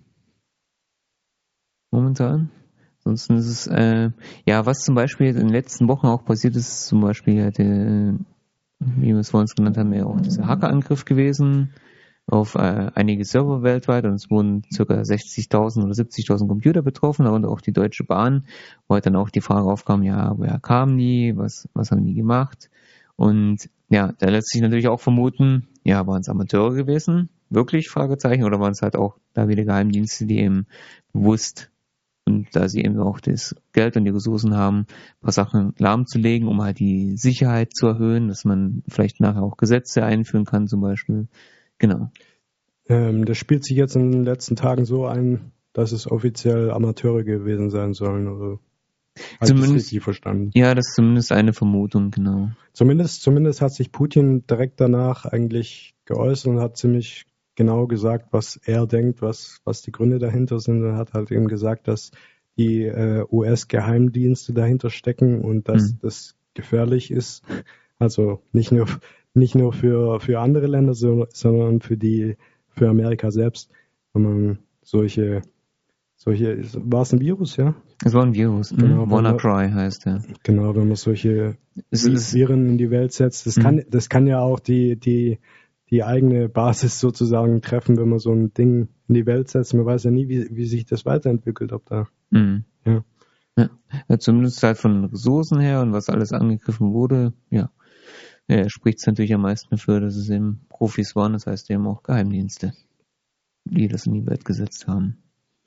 Momentan? Ansonsten ist es, äh, ja, was zum Beispiel in den letzten Wochen auch passiert ist, ist zum Beispiel ja der, wie wir es vorhin genannt haben, ja auch dieser Hackerangriff gewesen auf äh, einige Server weltweit und es wurden ca. sechzigtausend oder siebzigtausend Computer betroffen, darunter auch die Deutsche Bahn, wo halt dann auch die Frage aufkam, ja, woher kamen die, was, was haben die gemacht? Und ja, da lässt sich natürlich auch vermuten, ja, waren es Amateure gewesen, wirklich, Fragezeichen, oder waren es halt auch da wieder Geheimdienste, die eben bewusst und da sie eben auch das Geld und die Ressourcen haben, ein paar Sachen lahmzulegen, um halt die Sicherheit zu erhöhen, dass man vielleicht nachher auch Gesetze einführen kann zum Beispiel. Genau. Ähm, das spielt sich jetzt in den letzten Tagen so ein, dass es offiziell Amateure gewesen sein sollen. Oder habe ich das richtig verstanden? Ja, das ist zumindest eine Vermutung, genau. Zumindest, zumindest hat sich Putin direkt danach eigentlich geäußert und hat ziemlich genau gesagt, was er denkt, was, was die Gründe dahinter sind. Er hat halt eben gesagt, dass die äh, U S-Geheimdienste dahinter stecken und dass Mhm. das gefährlich ist. Also nicht nur, nicht nur für, für andere Länder, so- sondern für die, für Amerika selbst, wenn man solche, solche, war es ein Virus, ja? Es war ein Virus, mhm. Genau, WannaCry heißt er. Genau, wenn man solche Es Vi- ist, Viren in die Welt setzt. Das Mhm. kann, das kann ja auch die, die, die eigene Basis sozusagen treffen, wenn man so ein Ding in die Welt setzt. Man weiß ja nie, wie, wie sich das weiterentwickelt, ob da. mhm. Ja. Ja. Ja, zumindest halt von Ressourcen her und was alles angegriffen wurde, ja. Ja, spricht es natürlich am meisten dafür, dass es eben Profis waren, das heißt eben auch Geheimdienste, die das in die Welt gesetzt haben.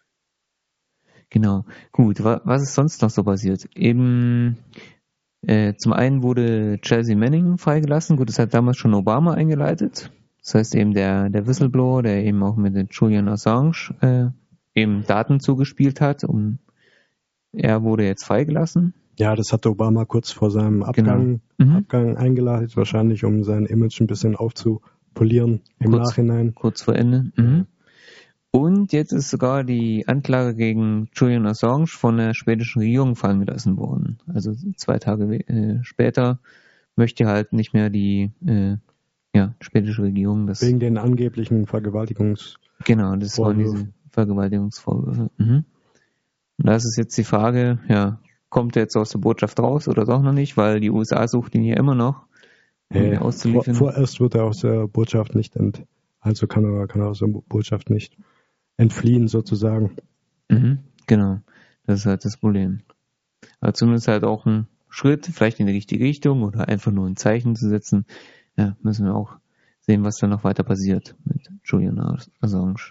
Genau. Gut, wa- was ist sonst noch so passiert? Eben, äh, zum einen wurde Chelsea Manning freigelassen. Gut, das hat damals schon Obama eingeleitet. Das heißt eben der, der Whistleblower, der eben auch mit dem Julian Assange äh, eben Daten zugespielt hat. Um, er wurde jetzt freigelassen. Ja, das hatte Obama kurz vor seinem Abgang, Genau. Mhm. Abgang eingeleitet, wahrscheinlich um sein Image ein bisschen aufzupolieren im Kurz- Nachhinein. Kurz vor Ende. Mhm. Und jetzt ist sogar die Anklage gegen Julian Assange von der schwedischen Regierung fallen gelassen worden. Also zwei Tage äh, später möchte halt nicht mehr die äh, ja, schwedische Regierung das. Wegen den angeblichen Vergewaltigungs... Genau, das waren Vorwürfe. diese Vergewaltigungsvorwürfe. Mhm. Und da ist es jetzt die Frage, ja, kommt er jetzt aus der Botschaft raus oder doch noch nicht, weil die U S A sucht ihn ja immer noch, um ihn Äh, vor, auszuliefern. vorerst wird er aus der Botschaft nicht ent... Also kann er, kann er aus der Botschaft nicht entfliehen sozusagen. Mhm, genau, das ist halt das Problem. Aber zumindest halt auch ein Schritt, vielleicht in die richtige Richtung oder einfach nur ein Zeichen zu setzen. Ja, müssen wir auch sehen, was da noch weiter passiert mit Julian Assange.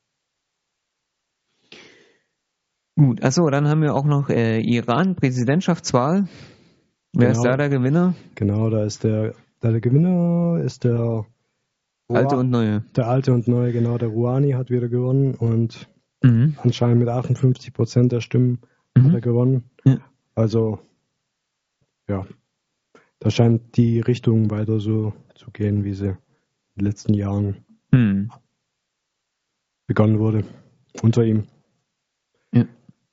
Gut, achso, dann haben wir auch noch äh, Iran-Präsidentschaftswahl. Wer Genau. ist da der Gewinner? Genau, da ist der, da der Gewinner ist der Alte und Neue. Der Alte und Neue, genau. Der Rouhani hat wieder gewonnen und Mhm. anscheinend mit achtundfünfzig Prozent der Stimmen Mhm. hat er gewonnen. Ja. Also, ja, da scheint die Richtung weiter so zu gehen, wie sie in den letzten Jahren Mhm. begonnen wurde. Unter ihm. Ja.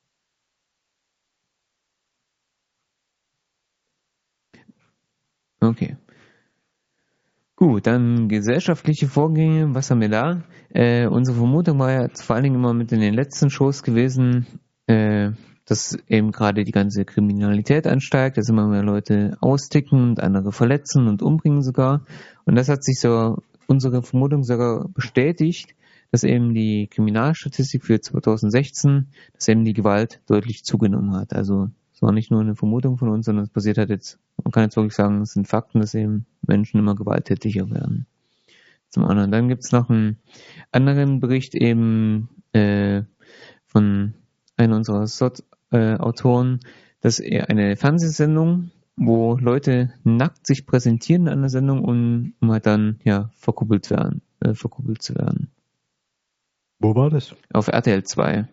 Okay. Gut, dann gesellschaftliche Vorgänge, was haben wir da? Äh, unsere Vermutung war ja vor allen Dingen immer mit in den letzten Shows gewesen, äh, dass eben gerade die ganze Kriminalität ansteigt, dass immer mehr Leute austicken und andere verletzen und umbringen sogar. Und das hat sich so unsere Vermutung sogar bestätigt, dass eben die Kriminalstatistik für zweitausendsechzehn, dass eben die Gewalt deutlich zugenommen hat. Also es war nicht nur eine Vermutung von uns, sondern es passiert halt jetzt, man kann jetzt wirklich sagen, es sind Fakten, dass eben Menschen immer gewalttätiger werden. Zum anderen. Dann gibt es noch einen anderen Bericht eben äh, von einer unserer S O T-Autoren, dass er eine Fernsehsendung, wo Leute nackt sich präsentieren an der Sendung, um, um halt dann ja verkuppelt werden, äh, verkuppelt zu werden. Wo war das? Auf R T L zwei.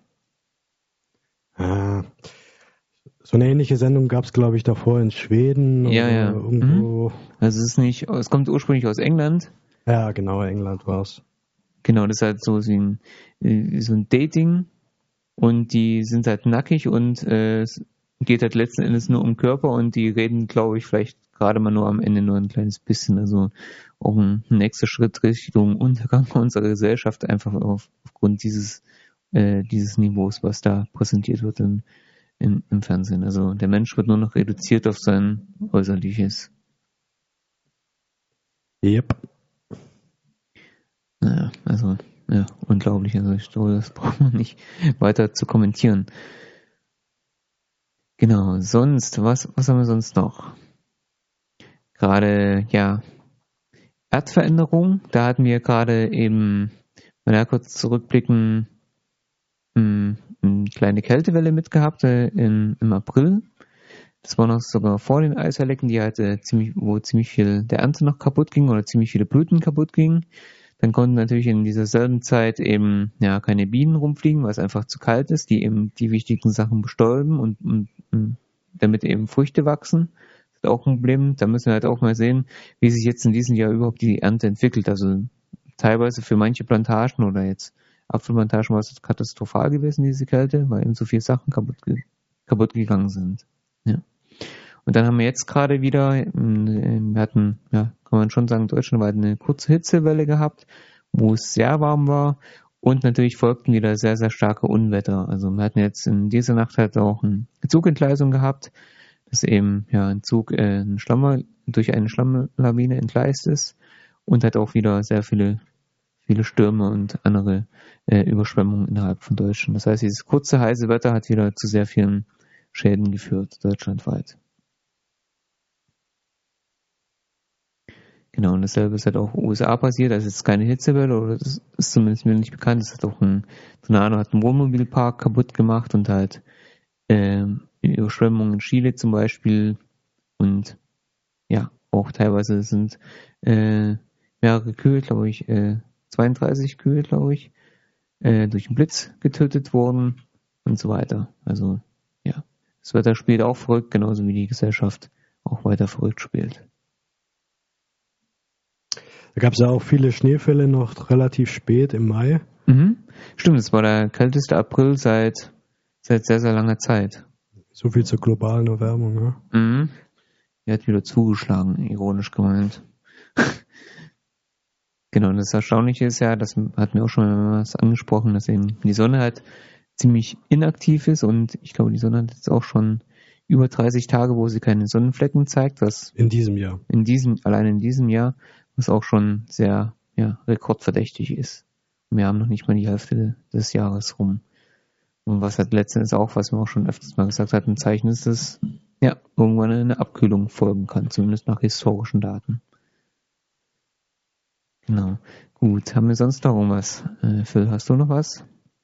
Ah, so eine ähnliche Sendung gab es, glaube ich, davor in Schweden. Ja, oder ja. Irgendwo. Mhm. Also es ist nicht, es kommt ursprünglich aus England. Ja, genau, England war es. Genau, das ist halt so, so ein, so ein Dating und die sind halt nackig und äh, es geht halt letzten Endes nur um Körper und die reden, glaube ich, vielleicht gerade mal nur am Ende nur ein kleines bisschen. Also auch ein nächster Schritt Richtung Untergang unserer Gesellschaft, einfach auf, aufgrund dieses, äh, dieses Niveaus, was da präsentiert wird im, im, im Fernsehen. Also der Mensch wird nur noch reduziert auf sein Äußerliches. Yep. Naja, also, ja, unglaublich. Also ich glaube, das braucht man nicht weiter zu kommentieren. Genau, sonst, was, was haben wir sonst noch? Gerade, ja, Erdveränderung, da hatten wir gerade eben, wenn wir kurz zurückblicken, mh, eine kleine Kältewelle mitgehabt äh, im, im April. Das war noch sogar vor den Eisherlecken, die halt äh, ziemlich, wo ziemlich viel der Ernte noch kaputt ging oder ziemlich viele Blüten kaputt gingen. Dann konnten natürlich in dieser selben Zeit eben ja keine Bienen rumfliegen, weil es einfach zu kalt ist, die eben die wichtigen Sachen bestäuben und, und, und damit eben Früchte wachsen. Das ist auch ein Problem. Da müssen wir halt auch mal sehen, wie sich jetzt in diesem Jahr überhaupt die Ernte entwickelt. Also teilweise für manche Plantagen oder jetzt Apfelplantagen war es katastrophal gewesen, diese Kälte, weil eben so viele Sachen kaputt, kaputt gegangen sind. Ja. Und dann haben wir jetzt gerade wieder, wir hatten, ja, kann man schon sagen, deutschlandweit eine kurze Hitzewelle gehabt, wo es sehr warm war und natürlich folgten wieder sehr, sehr starke Unwetter. Also wir hatten jetzt in dieser Nacht halt auch eine Zugentgleisung gehabt, dass eben ja ein Zug äh, ein Schlamm, durch eine Schlammlawine entgleist ist und hat auch wieder sehr viele, viele Stürme und andere äh, Überschwemmungen innerhalb von Deutschland. Das heißt, dieses kurze, heiße Wetter hat wieder zu sehr vielen Schäden geführt, deutschlandweit. Genau, und dasselbe ist halt auch in den U S A passiert. Das ist jetzt keine Hitzewelle, oder das ist zumindest mir nicht bekannt. Das hat auch ein Tornado, hat einen Wohnmobilpark kaputt gemacht und halt äh, Überschwemmungen in Chile zum Beispiel. Und ja, auch teilweise sind äh, mehrere Kühe, glaube ich, äh, zweiunddreißig Kühe, glaube ich, äh, durch einen Blitz getötet worden und so weiter. Also ja, das Wetter spielt auch verrückt, genauso wie die Gesellschaft auch weiter verrückt spielt. Da gab es ja auch viele Schneefälle noch relativ spät im Mai. Mhm. Stimmt, es war der kälteste April seit, seit sehr, sehr langer Zeit. So viel zur globalen Erwärmung, ne? Mhm. Er hat wieder zugeschlagen, ironisch gemeint. Genau, das Erstaunliche ist ja, das hatten wir auch schon mal was angesprochen, dass eben die Sonne halt ziemlich inaktiv ist und ich glaube, die Sonne hat jetzt auch schon über dreißig Tage, wo sie keine Sonnenflecken zeigt, was in diesem Jahr, in diesem, allein in diesem Jahr, was auch schon sehr, ja, rekordverdächtig ist. Wir haben noch nicht mal die Hälfte des Jahres rum. Und was halt letztendlich auch, was wir auch schon öfters mal gesagt hatten, ein Zeichen ist, dass ja, irgendwann eine Abkühlung folgen kann, zumindest nach historischen Daten. Genau. Gut, haben wir sonst noch irgendwas? Äh, Phil, hast du noch was?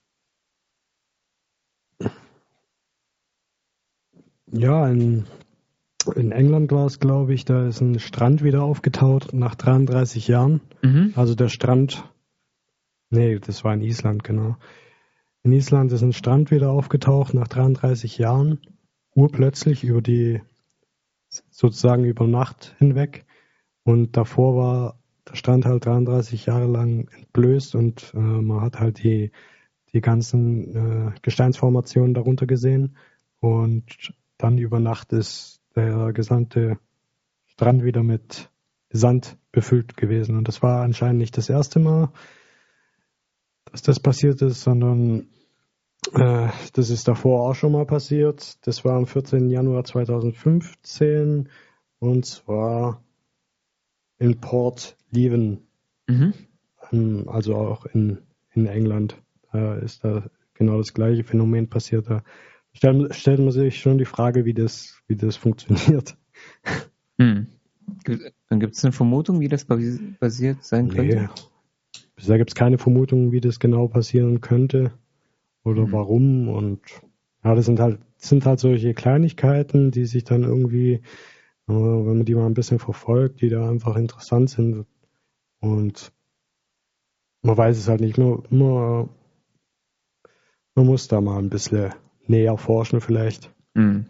Ja, in, in England war es, glaube ich, da ist ein Strand wieder aufgetaucht nach dreiunddreißig Jahren. Mhm. Also der Strand, nee, das war in Island, genau. In Island ist ein Strand wieder aufgetaucht nach dreiunddreißig Jahren, urplötzlich über die, sozusagen über Nacht hinweg. Und davor war der Strand halt dreiunddreißig Jahre lang entblößt und äh, man hat halt die, die ganzen äh, Gesteinsformationen darunter gesehen. Und dann über Nacht ist der gesamte Strand wieder mit Sand befüllt gewesen. Und das war anscheinend nicht das erste Mal, dass das passiert ist, sondern äh, das ist davor auch schon mal passiert. Das war am vierzehnten Januar zweitausendfünfzehn und zwar in Port Leven, Mhm. ähm, also auch in, in England. Da ist da genau das gleiche Phänomen passiert. Da stellt, stellt man sich schon die Frage, wie das, wie das funktioniert. Hm. Gibt- Dann gibt es eine Vermutung, wie das basi- basiert sein könnte? Nee, bisher gibt es keine Vermutung, wie das genau passieren könnte oder Hm. warum. Und ja, das sind halt, sind halt solche Kleinigkeiten, die sich dann irgendwie, äh, wenn man die mal ein bisschen verfolgt, die da einfach interessant sind. Und man weiß es halt nicht. Man, man, man muss da mal ein bisschen näher forschen vielleicht. Hm.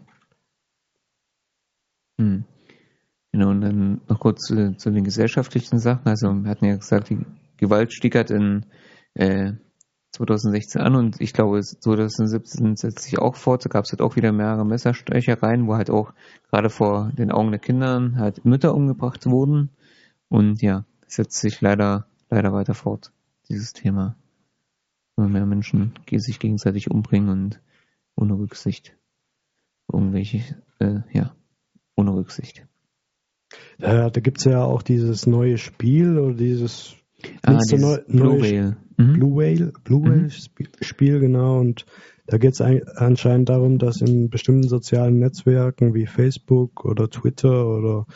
Hm. Genau, und dann noch kurz äh, zu den gesellschaftlichen Sachen. Also wir hatten ja gesagt, die Gewalt stieg halt in äh, zweitausendsechzehn an und ich glaube zweitausendsiebzehn setzt sich auch fort. Da gab es halt auch wieder mehrere Messerstechereien, wo halt auch gerade vor den Augen der Kindern halt Mütter umgebracht wurden. Und ja, es setzt sich leider, leider weiter fort, dieses Thema. Immer mehr Menschen die sich gegenseitig umbringen und ohne Rücksicht. Irgendwelche, äh, ja, ohne Rücksicht. Äh, da gibt es ja auch dieses neue Spiel oder dieses Ah, nächste neu, dieses Blue neue Whale. Mhm. Blue Whale, Blue Whale Mhm. Sp- Spiel, genau. Und da geht es anscheinend darum, dass in bestimmten sozialen Netzwerken wie Facebook oder Twitter oder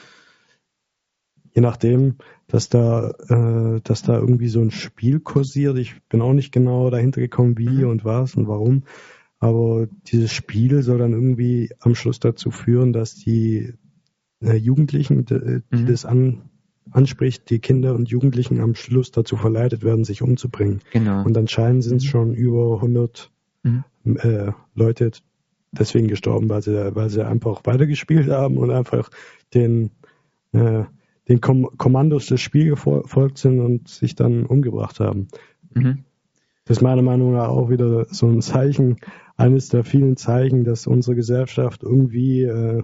je nachdem, dass da, äh, dass da irgendwie so ein Spiel kursiert. Ich bin auch nicht genau dahinter gekommen, wie Mhm. und was und warum. Aber dieses Spiel soll dann irgendwie am Schluss dazu führen, dass die äh, Jugendlichen, die, die Mhm. das an, anspricht, die Kinder und Jugendlichen am Schluss dazu verleitet werden, sich umzubringen. Genau. Und anscheinend sind es Mhm. schon über hundert Mhm. äh, Leute deswegen gestorben, weil sie, weil sie einfach weitergespielt haben und einfach den, äh, den Kom Kommandos des Spiels gefolgt sind und sich dann umgebracht haben. Mhm. Das ist meiner Meinung nach auch wieder so ein Zeichen, eines der vielen Zeichen, dass unsere Gesellschaft irgendwie äh,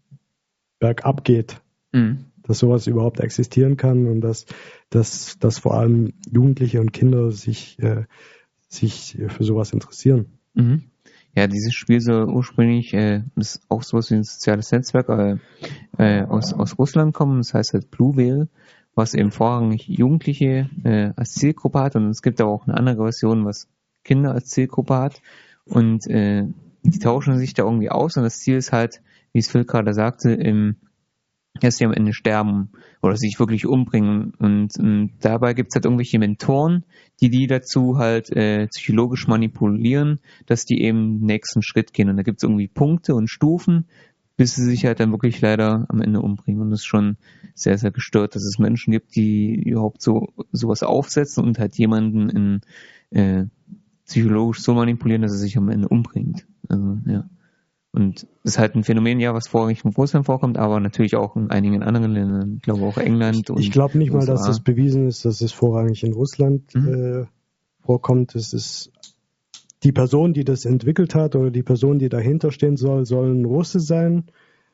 bergab geht, Mhm. dass sowas überhaupt existieren kann und dass, dass, dass vor allem Jugendliche und Kinder sich, äh, sich für sowas interessieren. Mhm. Ja, dieses Spiel soll ursprünglich, äh, ist auch sowas wie ein soziales Netzwerk äh, äh, aus, aus Russland kommen. Das heißt halt Blue Whale, was eben vorrangig Jugendliche äh, als Zielgruppe hat. Und es gibt aber auch eine andere Version, was Kinder als Zielgruppe hat. Und äh, die tauschen sich da irgendwie aus. Und das Ziel ist halt, wie es Phil gerade sagte, im dass sie am Ende sterben oder sich wirklich umbringen. Und, und dabei gibt's halt irgendwelche Mentoren, die die dazu halt äh, psychologisch manipulieren, dass die eben den nächsten Schritt gehen. Und da gibt's irgendwie Punkte und Stufen, bis sie sich halt dann wirklich leider am Ende umbringen. Und das ist schon sehr, sehr gestört, dass es Menschen gibt, die überhaupt so sowas aufsetzen und halt jemanden in äh, psychologisch so manipulieren, dass er sich am Ende umbringt. Also, ja. Und das ist halt ein Phänomen, ja, was vorrangig in Russland vorkommt, aber natürlich auch in einigen anderen Ländern. Ich glaube auch England Ich, und ich glaube nicht mal, dass das U S A. bewiesen ist, dass es vorrangig in Russland Mhm. äh, vorkommt. Es ist die Person, die das entwickelt hat oder die Person, die dahinter stehen soll, soll ein Russe sein.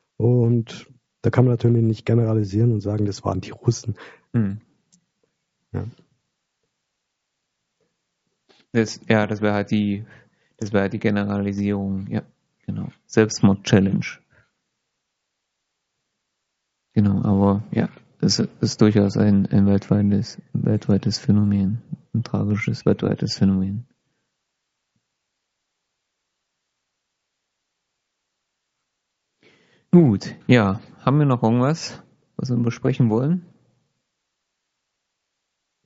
Und da kann man natürlich nicht generalisieren und sagen, das waren die Russen. Mhm. Ja. Das, ja, das wäre halt die, das wäre halt die Generalisierung, ja, genau. Selbstmord-Challenge. Genau, aber ja, das ist durchaus ein, ein weltweites, weltweites Phänomen. Ein tragisches weltweites Phänomen. Gut, ja, haben wir noch irgendwas, was wir besprechen wollen?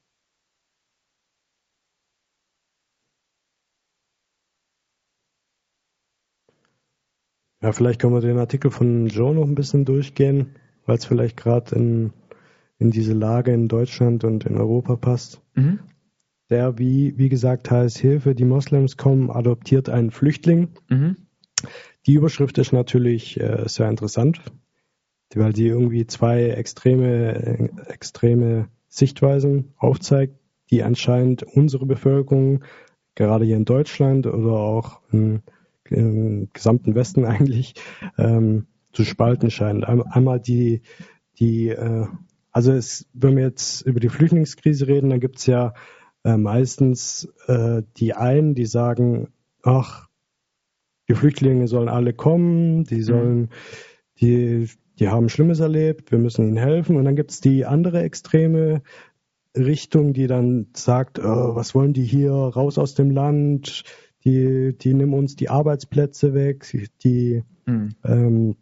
Ja, vielleicht können wir den Artikel von Joe noch ein bisschen durchgehen, weil es vielleicht gerade in, in diese Lage in Deutschland und in Europa passt. Mhm. Der, wie, wie gesagt, heißt Hilfe, die Moslems kommen, adoptiert einen Flüchtling. Mhm. Die Überschrift ist natürlich äh, sehr interessant, weil die irgendwie zwei extreme, äh, extreme Sichtweisen aufzeigt, die anscheinend unsere Bevölkerung, gerade hier in Deutschland oder auch in, im gesamten Westen eigentlich, ähm, zu spalten scheint. Einmal die, die äh, also es, wenn wir jetzt über die Flüchtlingskrise reden, dann gibt es ja äh, meistens äh, die einen, die sagen, ach, die Flüchtlinge sollen alle kommen, die sollen, die, die haben Schlimmes erlebt, wir müssen ihnen helfen. Und dann gibt es die andere extreme Richtung, die dann sagt, oh, was wollen die hier, raus aus dem Land, die, die nehmen uns die Arbeitsplätze weg, die Mhm. ähm,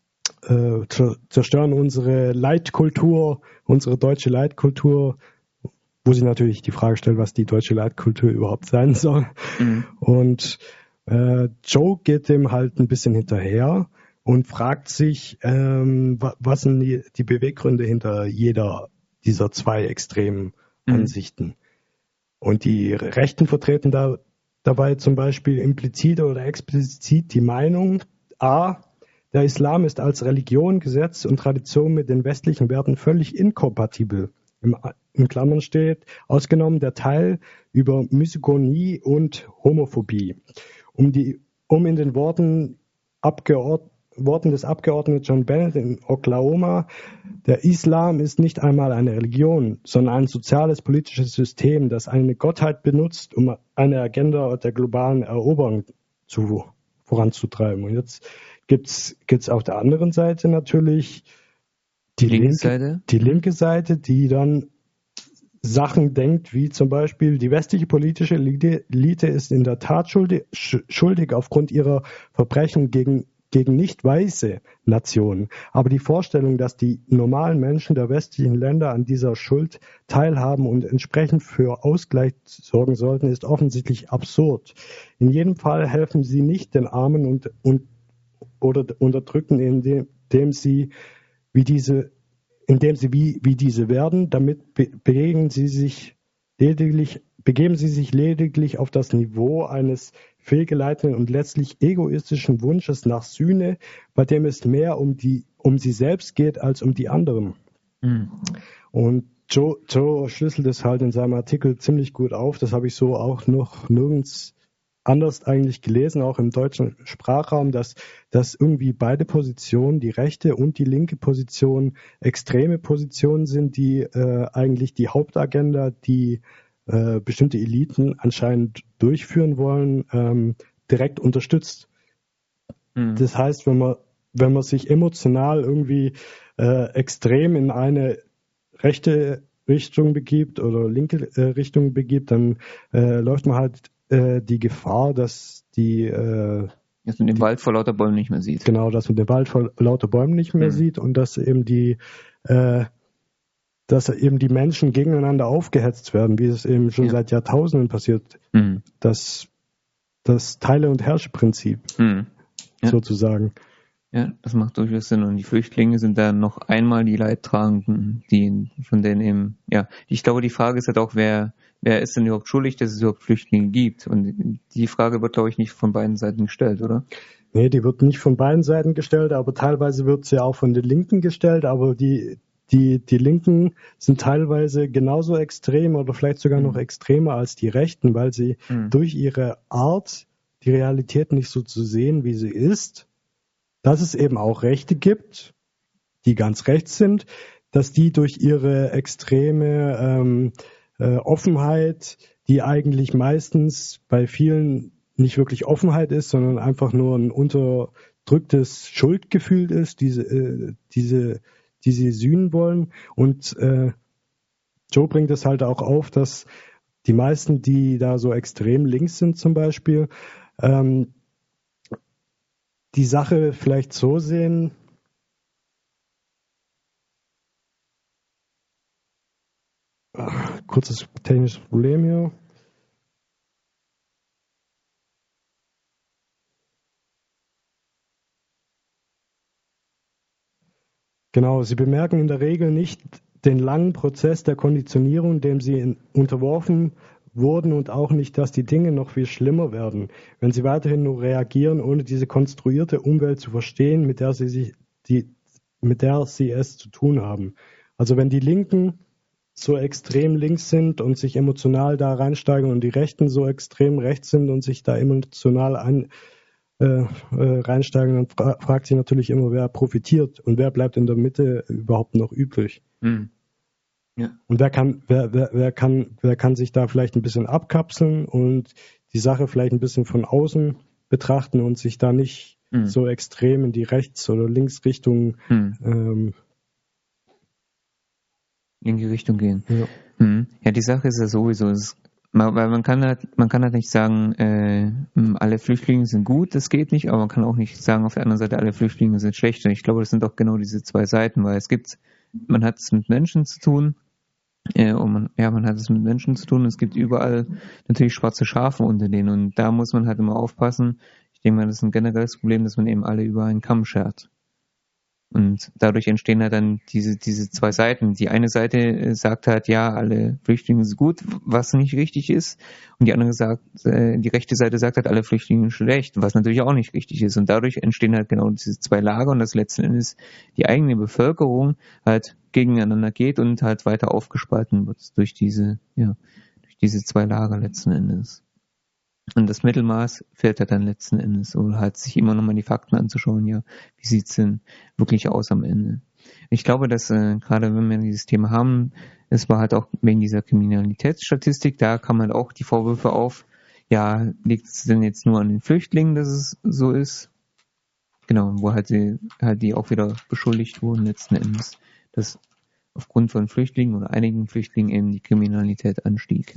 äh, zerstören unsere Leitkultur, unsere deutsche Leitkultur, wo sich natürlich die Frage stellt, was die deutsche Leitkultur überhaupt sein soll. Mhm. Und äh, Joe geht dem halt ein bisschen hinterher und fragt sich, ähm, was sind die, die Beweggründe hinter jeder dieser zwei extremen Mhm. Ansichten. Und die Rechten vertreten da dabei zum Beispiel implizit oder explizit die Meinung, a, der Islam ist als Religion, Gesetz und Tradition mit den westlichen Werten völlig inkompatibel. Im, in Klammern steht, ausgenommen der Teil über Misogynie und Homophobie. Um, die, um in den Worten, Abgeord- Worten des Abgeordneten John Bennett in Oklahoma, der Islam ist nicht einmal eine Religion, sondern ein soziales, politisches System, das eine Gottheit benutzt, um eine Agenda der globalen Eroberung zu, voranzutreiben. Und jetzt gibt's gibt's auf der anderen Seite natürlich die, Die linke linke Seite? die linke Seite, die dann Sachen denkt, wie zum Beispiel die westliche politische Elite ist in der Tat schuldig, schuldig aufgrund ihrer Verbrechen gegen, gegen nicht weiße Nationen. Aber die Vorstellung, dass die normalen Menschen der westlichen Länder an dieser Schuld teilhaben und entsprechend für Ausgleich sorgen sollten, ist offensichtlich absurd. In jedem Fall helfen sie nicht den Armen und, und oder Unterdrückten, indem, indem sie wie diese indem sie wie, wie diese werden, damit be- bewegen sie sich lediglich, begeben sie sich lediglich auf das Niveau eines fehlgeleiteten und letztlich egoistischen Wunsches nach Sühne, bei dem es mehr um die, um sie selbst geht als um die anderen. Mhm. Und Joe, Joe schlüsselt es halt in seinem Artikel ziemlich gut auf. Das habe ich so auch noch nirgends anders eigentlich gelesen, auch im deutschen Sprachraum, dass, dass irgendwie beide Positionen, die rechte und die linke Position, extreme Positionen sind, die äh, eigentlich die Hauptagenda, die äh, bestimmte Eliten anscheinend durchführen wollen, ähm, direkt unterstützt. Mhm. Das heißt, wenn man, wenn man sich emotional irgendwie äh, extrem in eine rechte Richtung begibt oder linke äh, Richtung begibt, dann äh, läuft man halt äh, die Gefahr, dass die äh, Dass man den die, Wald vor lauter Bäumen nicht mehr sieht. genau, dass man den Wald vor lauter Bäumen nicht mehr Mhm. sieht und dass eben die äh, dass eben die Menschen gegeneinander aufgehetzt werden, wie es eben schon Ja. seit Jahrtausenden passiert. Mhm. Das das Teile- und Herrsche-Prinzip Mhm. Ja. sozusagen. Ja, das macht durchaus Sinn. Und die Flüchtlinge sind dann noch einmal die Leidtragenden, die von denen eben, ja, ich glaube, die Frage ist halt auch, wer, wer ist denn überhaupt schuldig, dass es überhaupt Flüchtlinge gibt? Und die Frage wird, glaube ich, nicht von beiden Seiten gestellt, oder? Nee, die wird nicht von beiden Seiten gestellt, aber teilweise wird sie auch von den Linken gestellt, aber die, die, die Linken sind teilweise genauso extrem oder vielleicht sogar noch extremer als die Rechten, weil sie Mhm. durch ihre Art, die Realität nicht so zu sehen, wie sie ist, dass es eben auch Rechte gibt, die ganz rechts sind, dass die durch ihre extreme ähm, äh, Offenheit, die eigentlich meistens bei vielen nicht wirklich Offenheit ist, sondern einfach nur ein unterdrücktes Schuldgefühl ist, diese, äh, diese, die sie sühnen wollen. Und äh, Joe bringt es halt auch auf, dass die meisten, die da so extrem links sind zum Beispiel, ähm, die Sache vielleicht so sehen, ach, kurzes technisches Problem hier. Genau, sie bemerken in der Regel nicht den langen Prozess der Konditionierung, dem sie in, unterworfen wurden, und auch nicht, dass die Dinge noch viel schlimmer werden, wenn sie weiterhin nur reagieren, ohne diese konstruierte Umwelt zu verstehen, mit der sie sich die, mit der sie es zu tun haben. Also wenn die Linken so extrem links sind und sich emotional da reinsteigen und die Rechten so extrem rechts sind und sich da emotional ein, äh, äh, reinsteigen, dann fra- fragt sich natürlich immer, wer profitiert und wer bleibt in der Mitte überhaupt noch übrig. Mhm. Ja. Und wer kann, wer, wer, wer kann, wer kann sich da vielleicht ein bisschen abkapseln und die Sache vielleicht ein bisschen von außen betrachten und sich da nicht mhm. so extrem in die Rechts- oder Linksrichtung mhm. ähm, in die Richtung gehen. Ja, mhm. ja die Sache ist ja sowieso, es, man, weil man kann halt, man kann halt nicht sagen, äh, alle Flüchtlinge sind gut, das geht nicht, aber man kann auch nicht sagen, auf der anderen Seite, alle Flüchtlinge sind schlecht. Und ich glaube, das sind doch genau diese zwei Seiten, weil es gibt, man hat es mit Menschen zu tun, äh, und man, ja, man hat es mit Menschen zu tun. Es gibt überall natürlich schwarze Schafe unter denen, und da muss man halt immer aufpassen. Ich denke mal, das ist ein generelles Problem, dass man eben alle über einen Kamm schert. Und dadurch entstehen halt dann diese, diese zwei Seiten. Die eine Seite sagt halt, ja, alle Flüchtlinge sind gut, was nicht richtig ist. Und die andere sagt, äh, die rechte Seite sagt halt, alle Flüchtlinge sind schlecht, was natürlich auch nicht richtig ist. Und dadurch entstehen halt genau diese zwei Lager, und das letzten Endes die eigene Bevölkerung halt gegeneinander geht und halt weiter aufgespalten wird durch diese, ja, durch diese zwei Lager letzten Endes. Und das Mittelmaß fällt halt dann letzten Endes, oder halt sich immer nochmal die Fakten anzuschauen, ja, wie sieht's denn wirklich aus am Ende. Ich glaube, dass äh, gerade wenn wir dieses Thema haben, es war halt auch wegen dieser Kriminalitätsstatistik, da kam halt auch die Vorwürfe auf, ja, liegt es denn jetzt nur an den Flüchtlingen, dass es so ist? Genau, wo halt die, halt die auch wieder beschuldigt wurden letzten Endes, dass aufgrund von Flüchtlingen oder einigen Flüchtlingen eben die Kriminalität anstieg.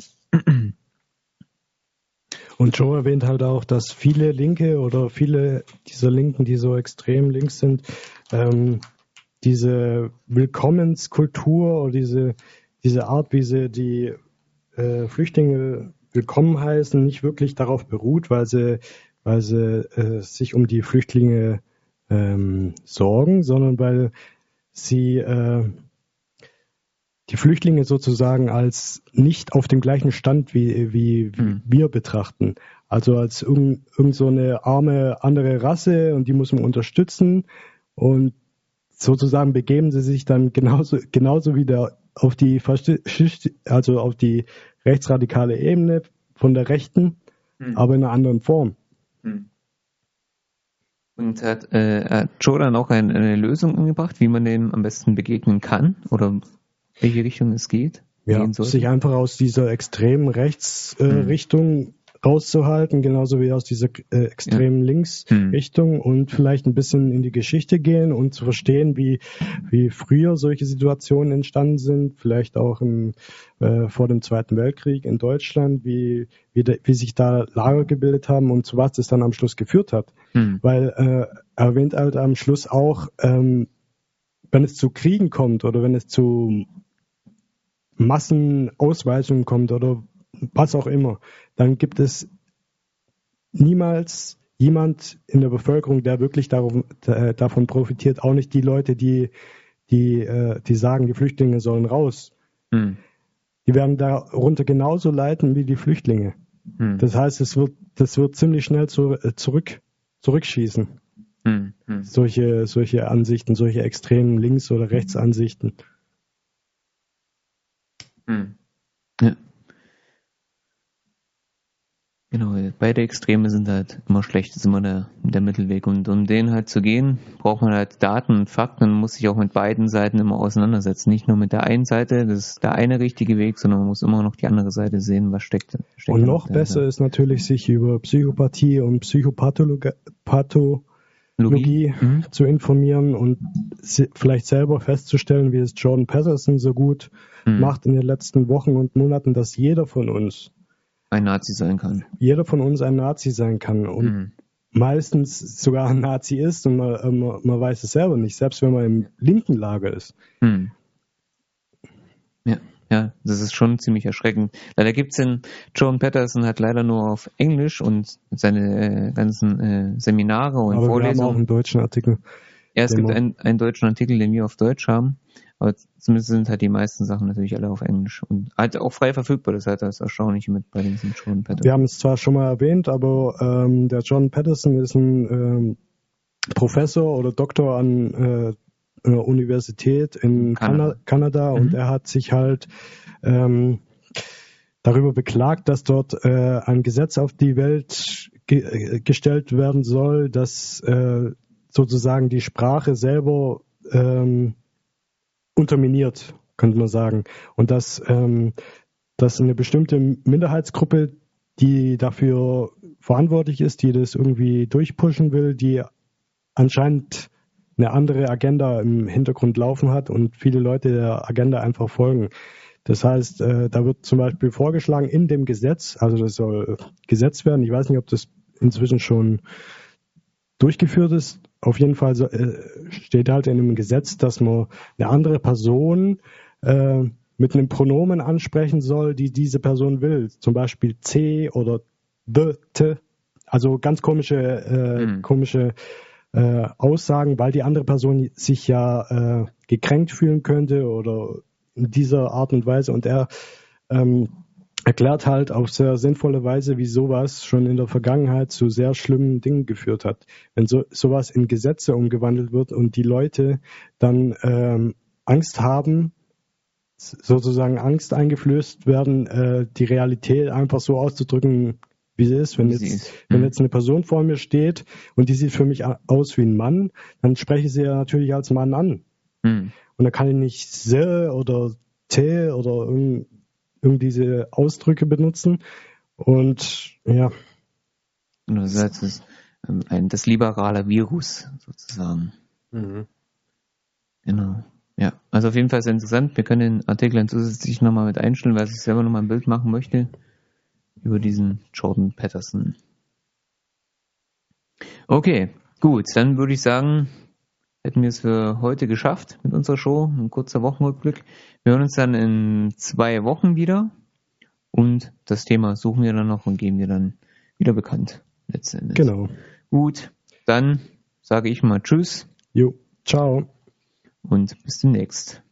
Und Joe erwähnt halt auch, dass viele Linke oder viele dieser Linken, die so extrem links sind, ähm, diese Willkommenskultur oder diese, diese Art, wie sie die äh, Flüchtlinge willkommen heißen, nicht wirklich darauf beruht, weil sie, weil sie äh, sich um die Flüchtlinge ähm, sorgen, sondern weil sie äh, die Flüchtlinge sozusagen als nicht auf dem gleichen Stand wie, wie, wie mhm. wir betrachten. Also als irgend, irgend so eine arme andere Rasse, und die muss man unterstützen, und sozusagen begeben sie sich dann genauso, genauso wieder auf die, also auf die rechtsradikale Ebene von der Rechten, mhm. aber in einer anderen Form. Mhm. Und hat, äh, hat Joe dann auch eine, eine Lösung angebracht, wie man dem am besten begegnen kann, oder welche Richtung es geht? Ja, sich einfach aus dieser extremen Rechtsrichtung äh, hm. rauszuhalten, genauso wie aus dieser äh, extremen ja. Linksrichtung, hm. und vielleicht ein bisschen in die Geschichte gehen und zu verstehen, wie, wie früher solche Situationen entstanden sind, vielleicht auch im, äh, vor dem Zweiten Weltkrieg in Deutschland, wie, wie, de, wie sich da Lager gebildet haben und zu was das dann am Schluss geführt hat. Hm. Weil äh, er erwähnt halt am Schluss auch, ähm, wenn es zu Kriegen kommt oder wenn es zu Massenausweisungen kommt oder was auch immer, dann gibt es niemals jemand in der Bevölkerung, der wirklich darum, äh, davon profitiert, auch nicht die Leute, die, die, äh, die sagen, die Flüchtlinge sollen raus. Hm. Die werden darunter genauso leiden wie die Flüchtlinge. Hm. Das heißt, es wird, das wird ziemlich schnell zu, äh, zurück, zurückschießen. Hm. Hm. Solche, solche Ansichten, solche extremen Links- oder Rechtsansichten. Hm. Ja. Genau, beide Extreme sind halt immer schlecht, das ist immer der, der Mittelweg. Und um den halt zu gehen, braucht man halt Daten und Fakten, und muss sich auch mit beiden Seiten immer auseinandersetzen. Nicht nur mit der einen Seite, das ist der eine richtige Weg, sondern man muss immer noch die andere Seite sehen, was steckt. steckt und noch besser ist natürlich, sich über Psychopathie und Psychopathologie Logie mhm. zu informieren und vielleicht selber festzustellen, wie es Jordan Peterson so gut mhm. macht in den letzten Wochen und Monaten, dass jeder von uns ein Nazi sein kann. Jeder von uns ein Nazi sein kann und mhm. meistens sogar ein Nazi ist, und man, man, man weiß es selber nicht, selbst wenn man im linken Lager ist. Mhm. Ja. Ja, das ist schon ziemlich erschreckend. Leider gibt's den Jordan Peterson halt leider nur auf Englisch, und seine äh, ganzen äh, Seminare und Aber Vorlesungen. Wir haben auch einen deutschen Artikel. Ja, es gibt einen, einen deutschen Artikel, den wir auf Deutsch haben, aber zumindest sind halt die meisten Sachen natürlich alle auf Englisch und halt auch frei verfügbar. Das ist halt das Erstaunliche mit bei diesem Jordan Peterson. Wir haben es zwar schon mal erwähnt, aber ähm, der Jordan Peterson ist ein ähm, Professor oder Doktor an äh, einer Universität in Kanada, Kanada mhm. und er hat sich halt ähm, darüber beklagt, dass dort äh, ein Gesetz auf die Welt ge- gestellt werden soll, dass äh, sozusagen die Sprache selber ähm, unterminiert, könnte man sagen. Und dass, ähm, dass eine bestimmte Minderheitsgruppe, die dafür verantwortlich ist, die das irgendwie durchpushen will, die anscheinend eine andere Agenda im Hintergrund laufen hat und viele Leute der Agenda einfach folgen. Das heißt, äh, da wird zum Beispiel vorgeschlagen in dem Gesetz, also das soll gesetzt werden, ich weiß nicht, ob das inzwischen schon durchgeführt ist, auf jeden Fall so, äh, steht halt in dem Gesetz, dass man eine andere Person äh, mit einem Pronomen ansprechen soll, die diese Person will, zum Beispiel C oder D, T, also ganz komische, äh, mhm. komische äh, Aussagen, weil die andere Person sich ja äh, gekränkt fühlen könnte oder in dieser Art und Weise. Und er ähm, erklärt halt auf sehr sinnvolle Weise, wie sowas schon in der Vergangenheit zu sehr schlimmen Dingen geführt hat. Wenn so sowas in Gesetze umgewandelt wird und die Leute dann ähm, Angst haben, sozusagen Angst eingeflößt werden, äh, die Realität einfach so auszudrücken, wie sie ist. Wenn jetzt, wenn jetzt eine Person vor mir steht und die sieht für mich aus wie ein Mann, dann spreche ich sie ja natürlich als Mann an. Mhm. Und dann kann ich nicht se oder te oder irgend, irgend diese Ausdrücke benutzen. Und ja. Das ist das, ein, das liberale Virus sozusagen. Mhm. Genau. Ja, also auf jeden Fall ist es interessant. Wir können den Artikel dann zusätzlich nochmal mit einstellen, weil ich selber nochmal ein Bild machen möchte über diesen Jordan Peterson. Okay, gut, dann würde ich sagen, hätten wir es für heute geschafft mit unserer Show. Ein kurzer Wochenrückblick. Wir hören uns dann in zwei Wochen wieder und das Thema suchen wir dann noch und geben wir dann wieder bekannt. Letztendlich. Genau. Gut, dann sage ich mal Tschüss. Jo, ciao. Und bis demnächst.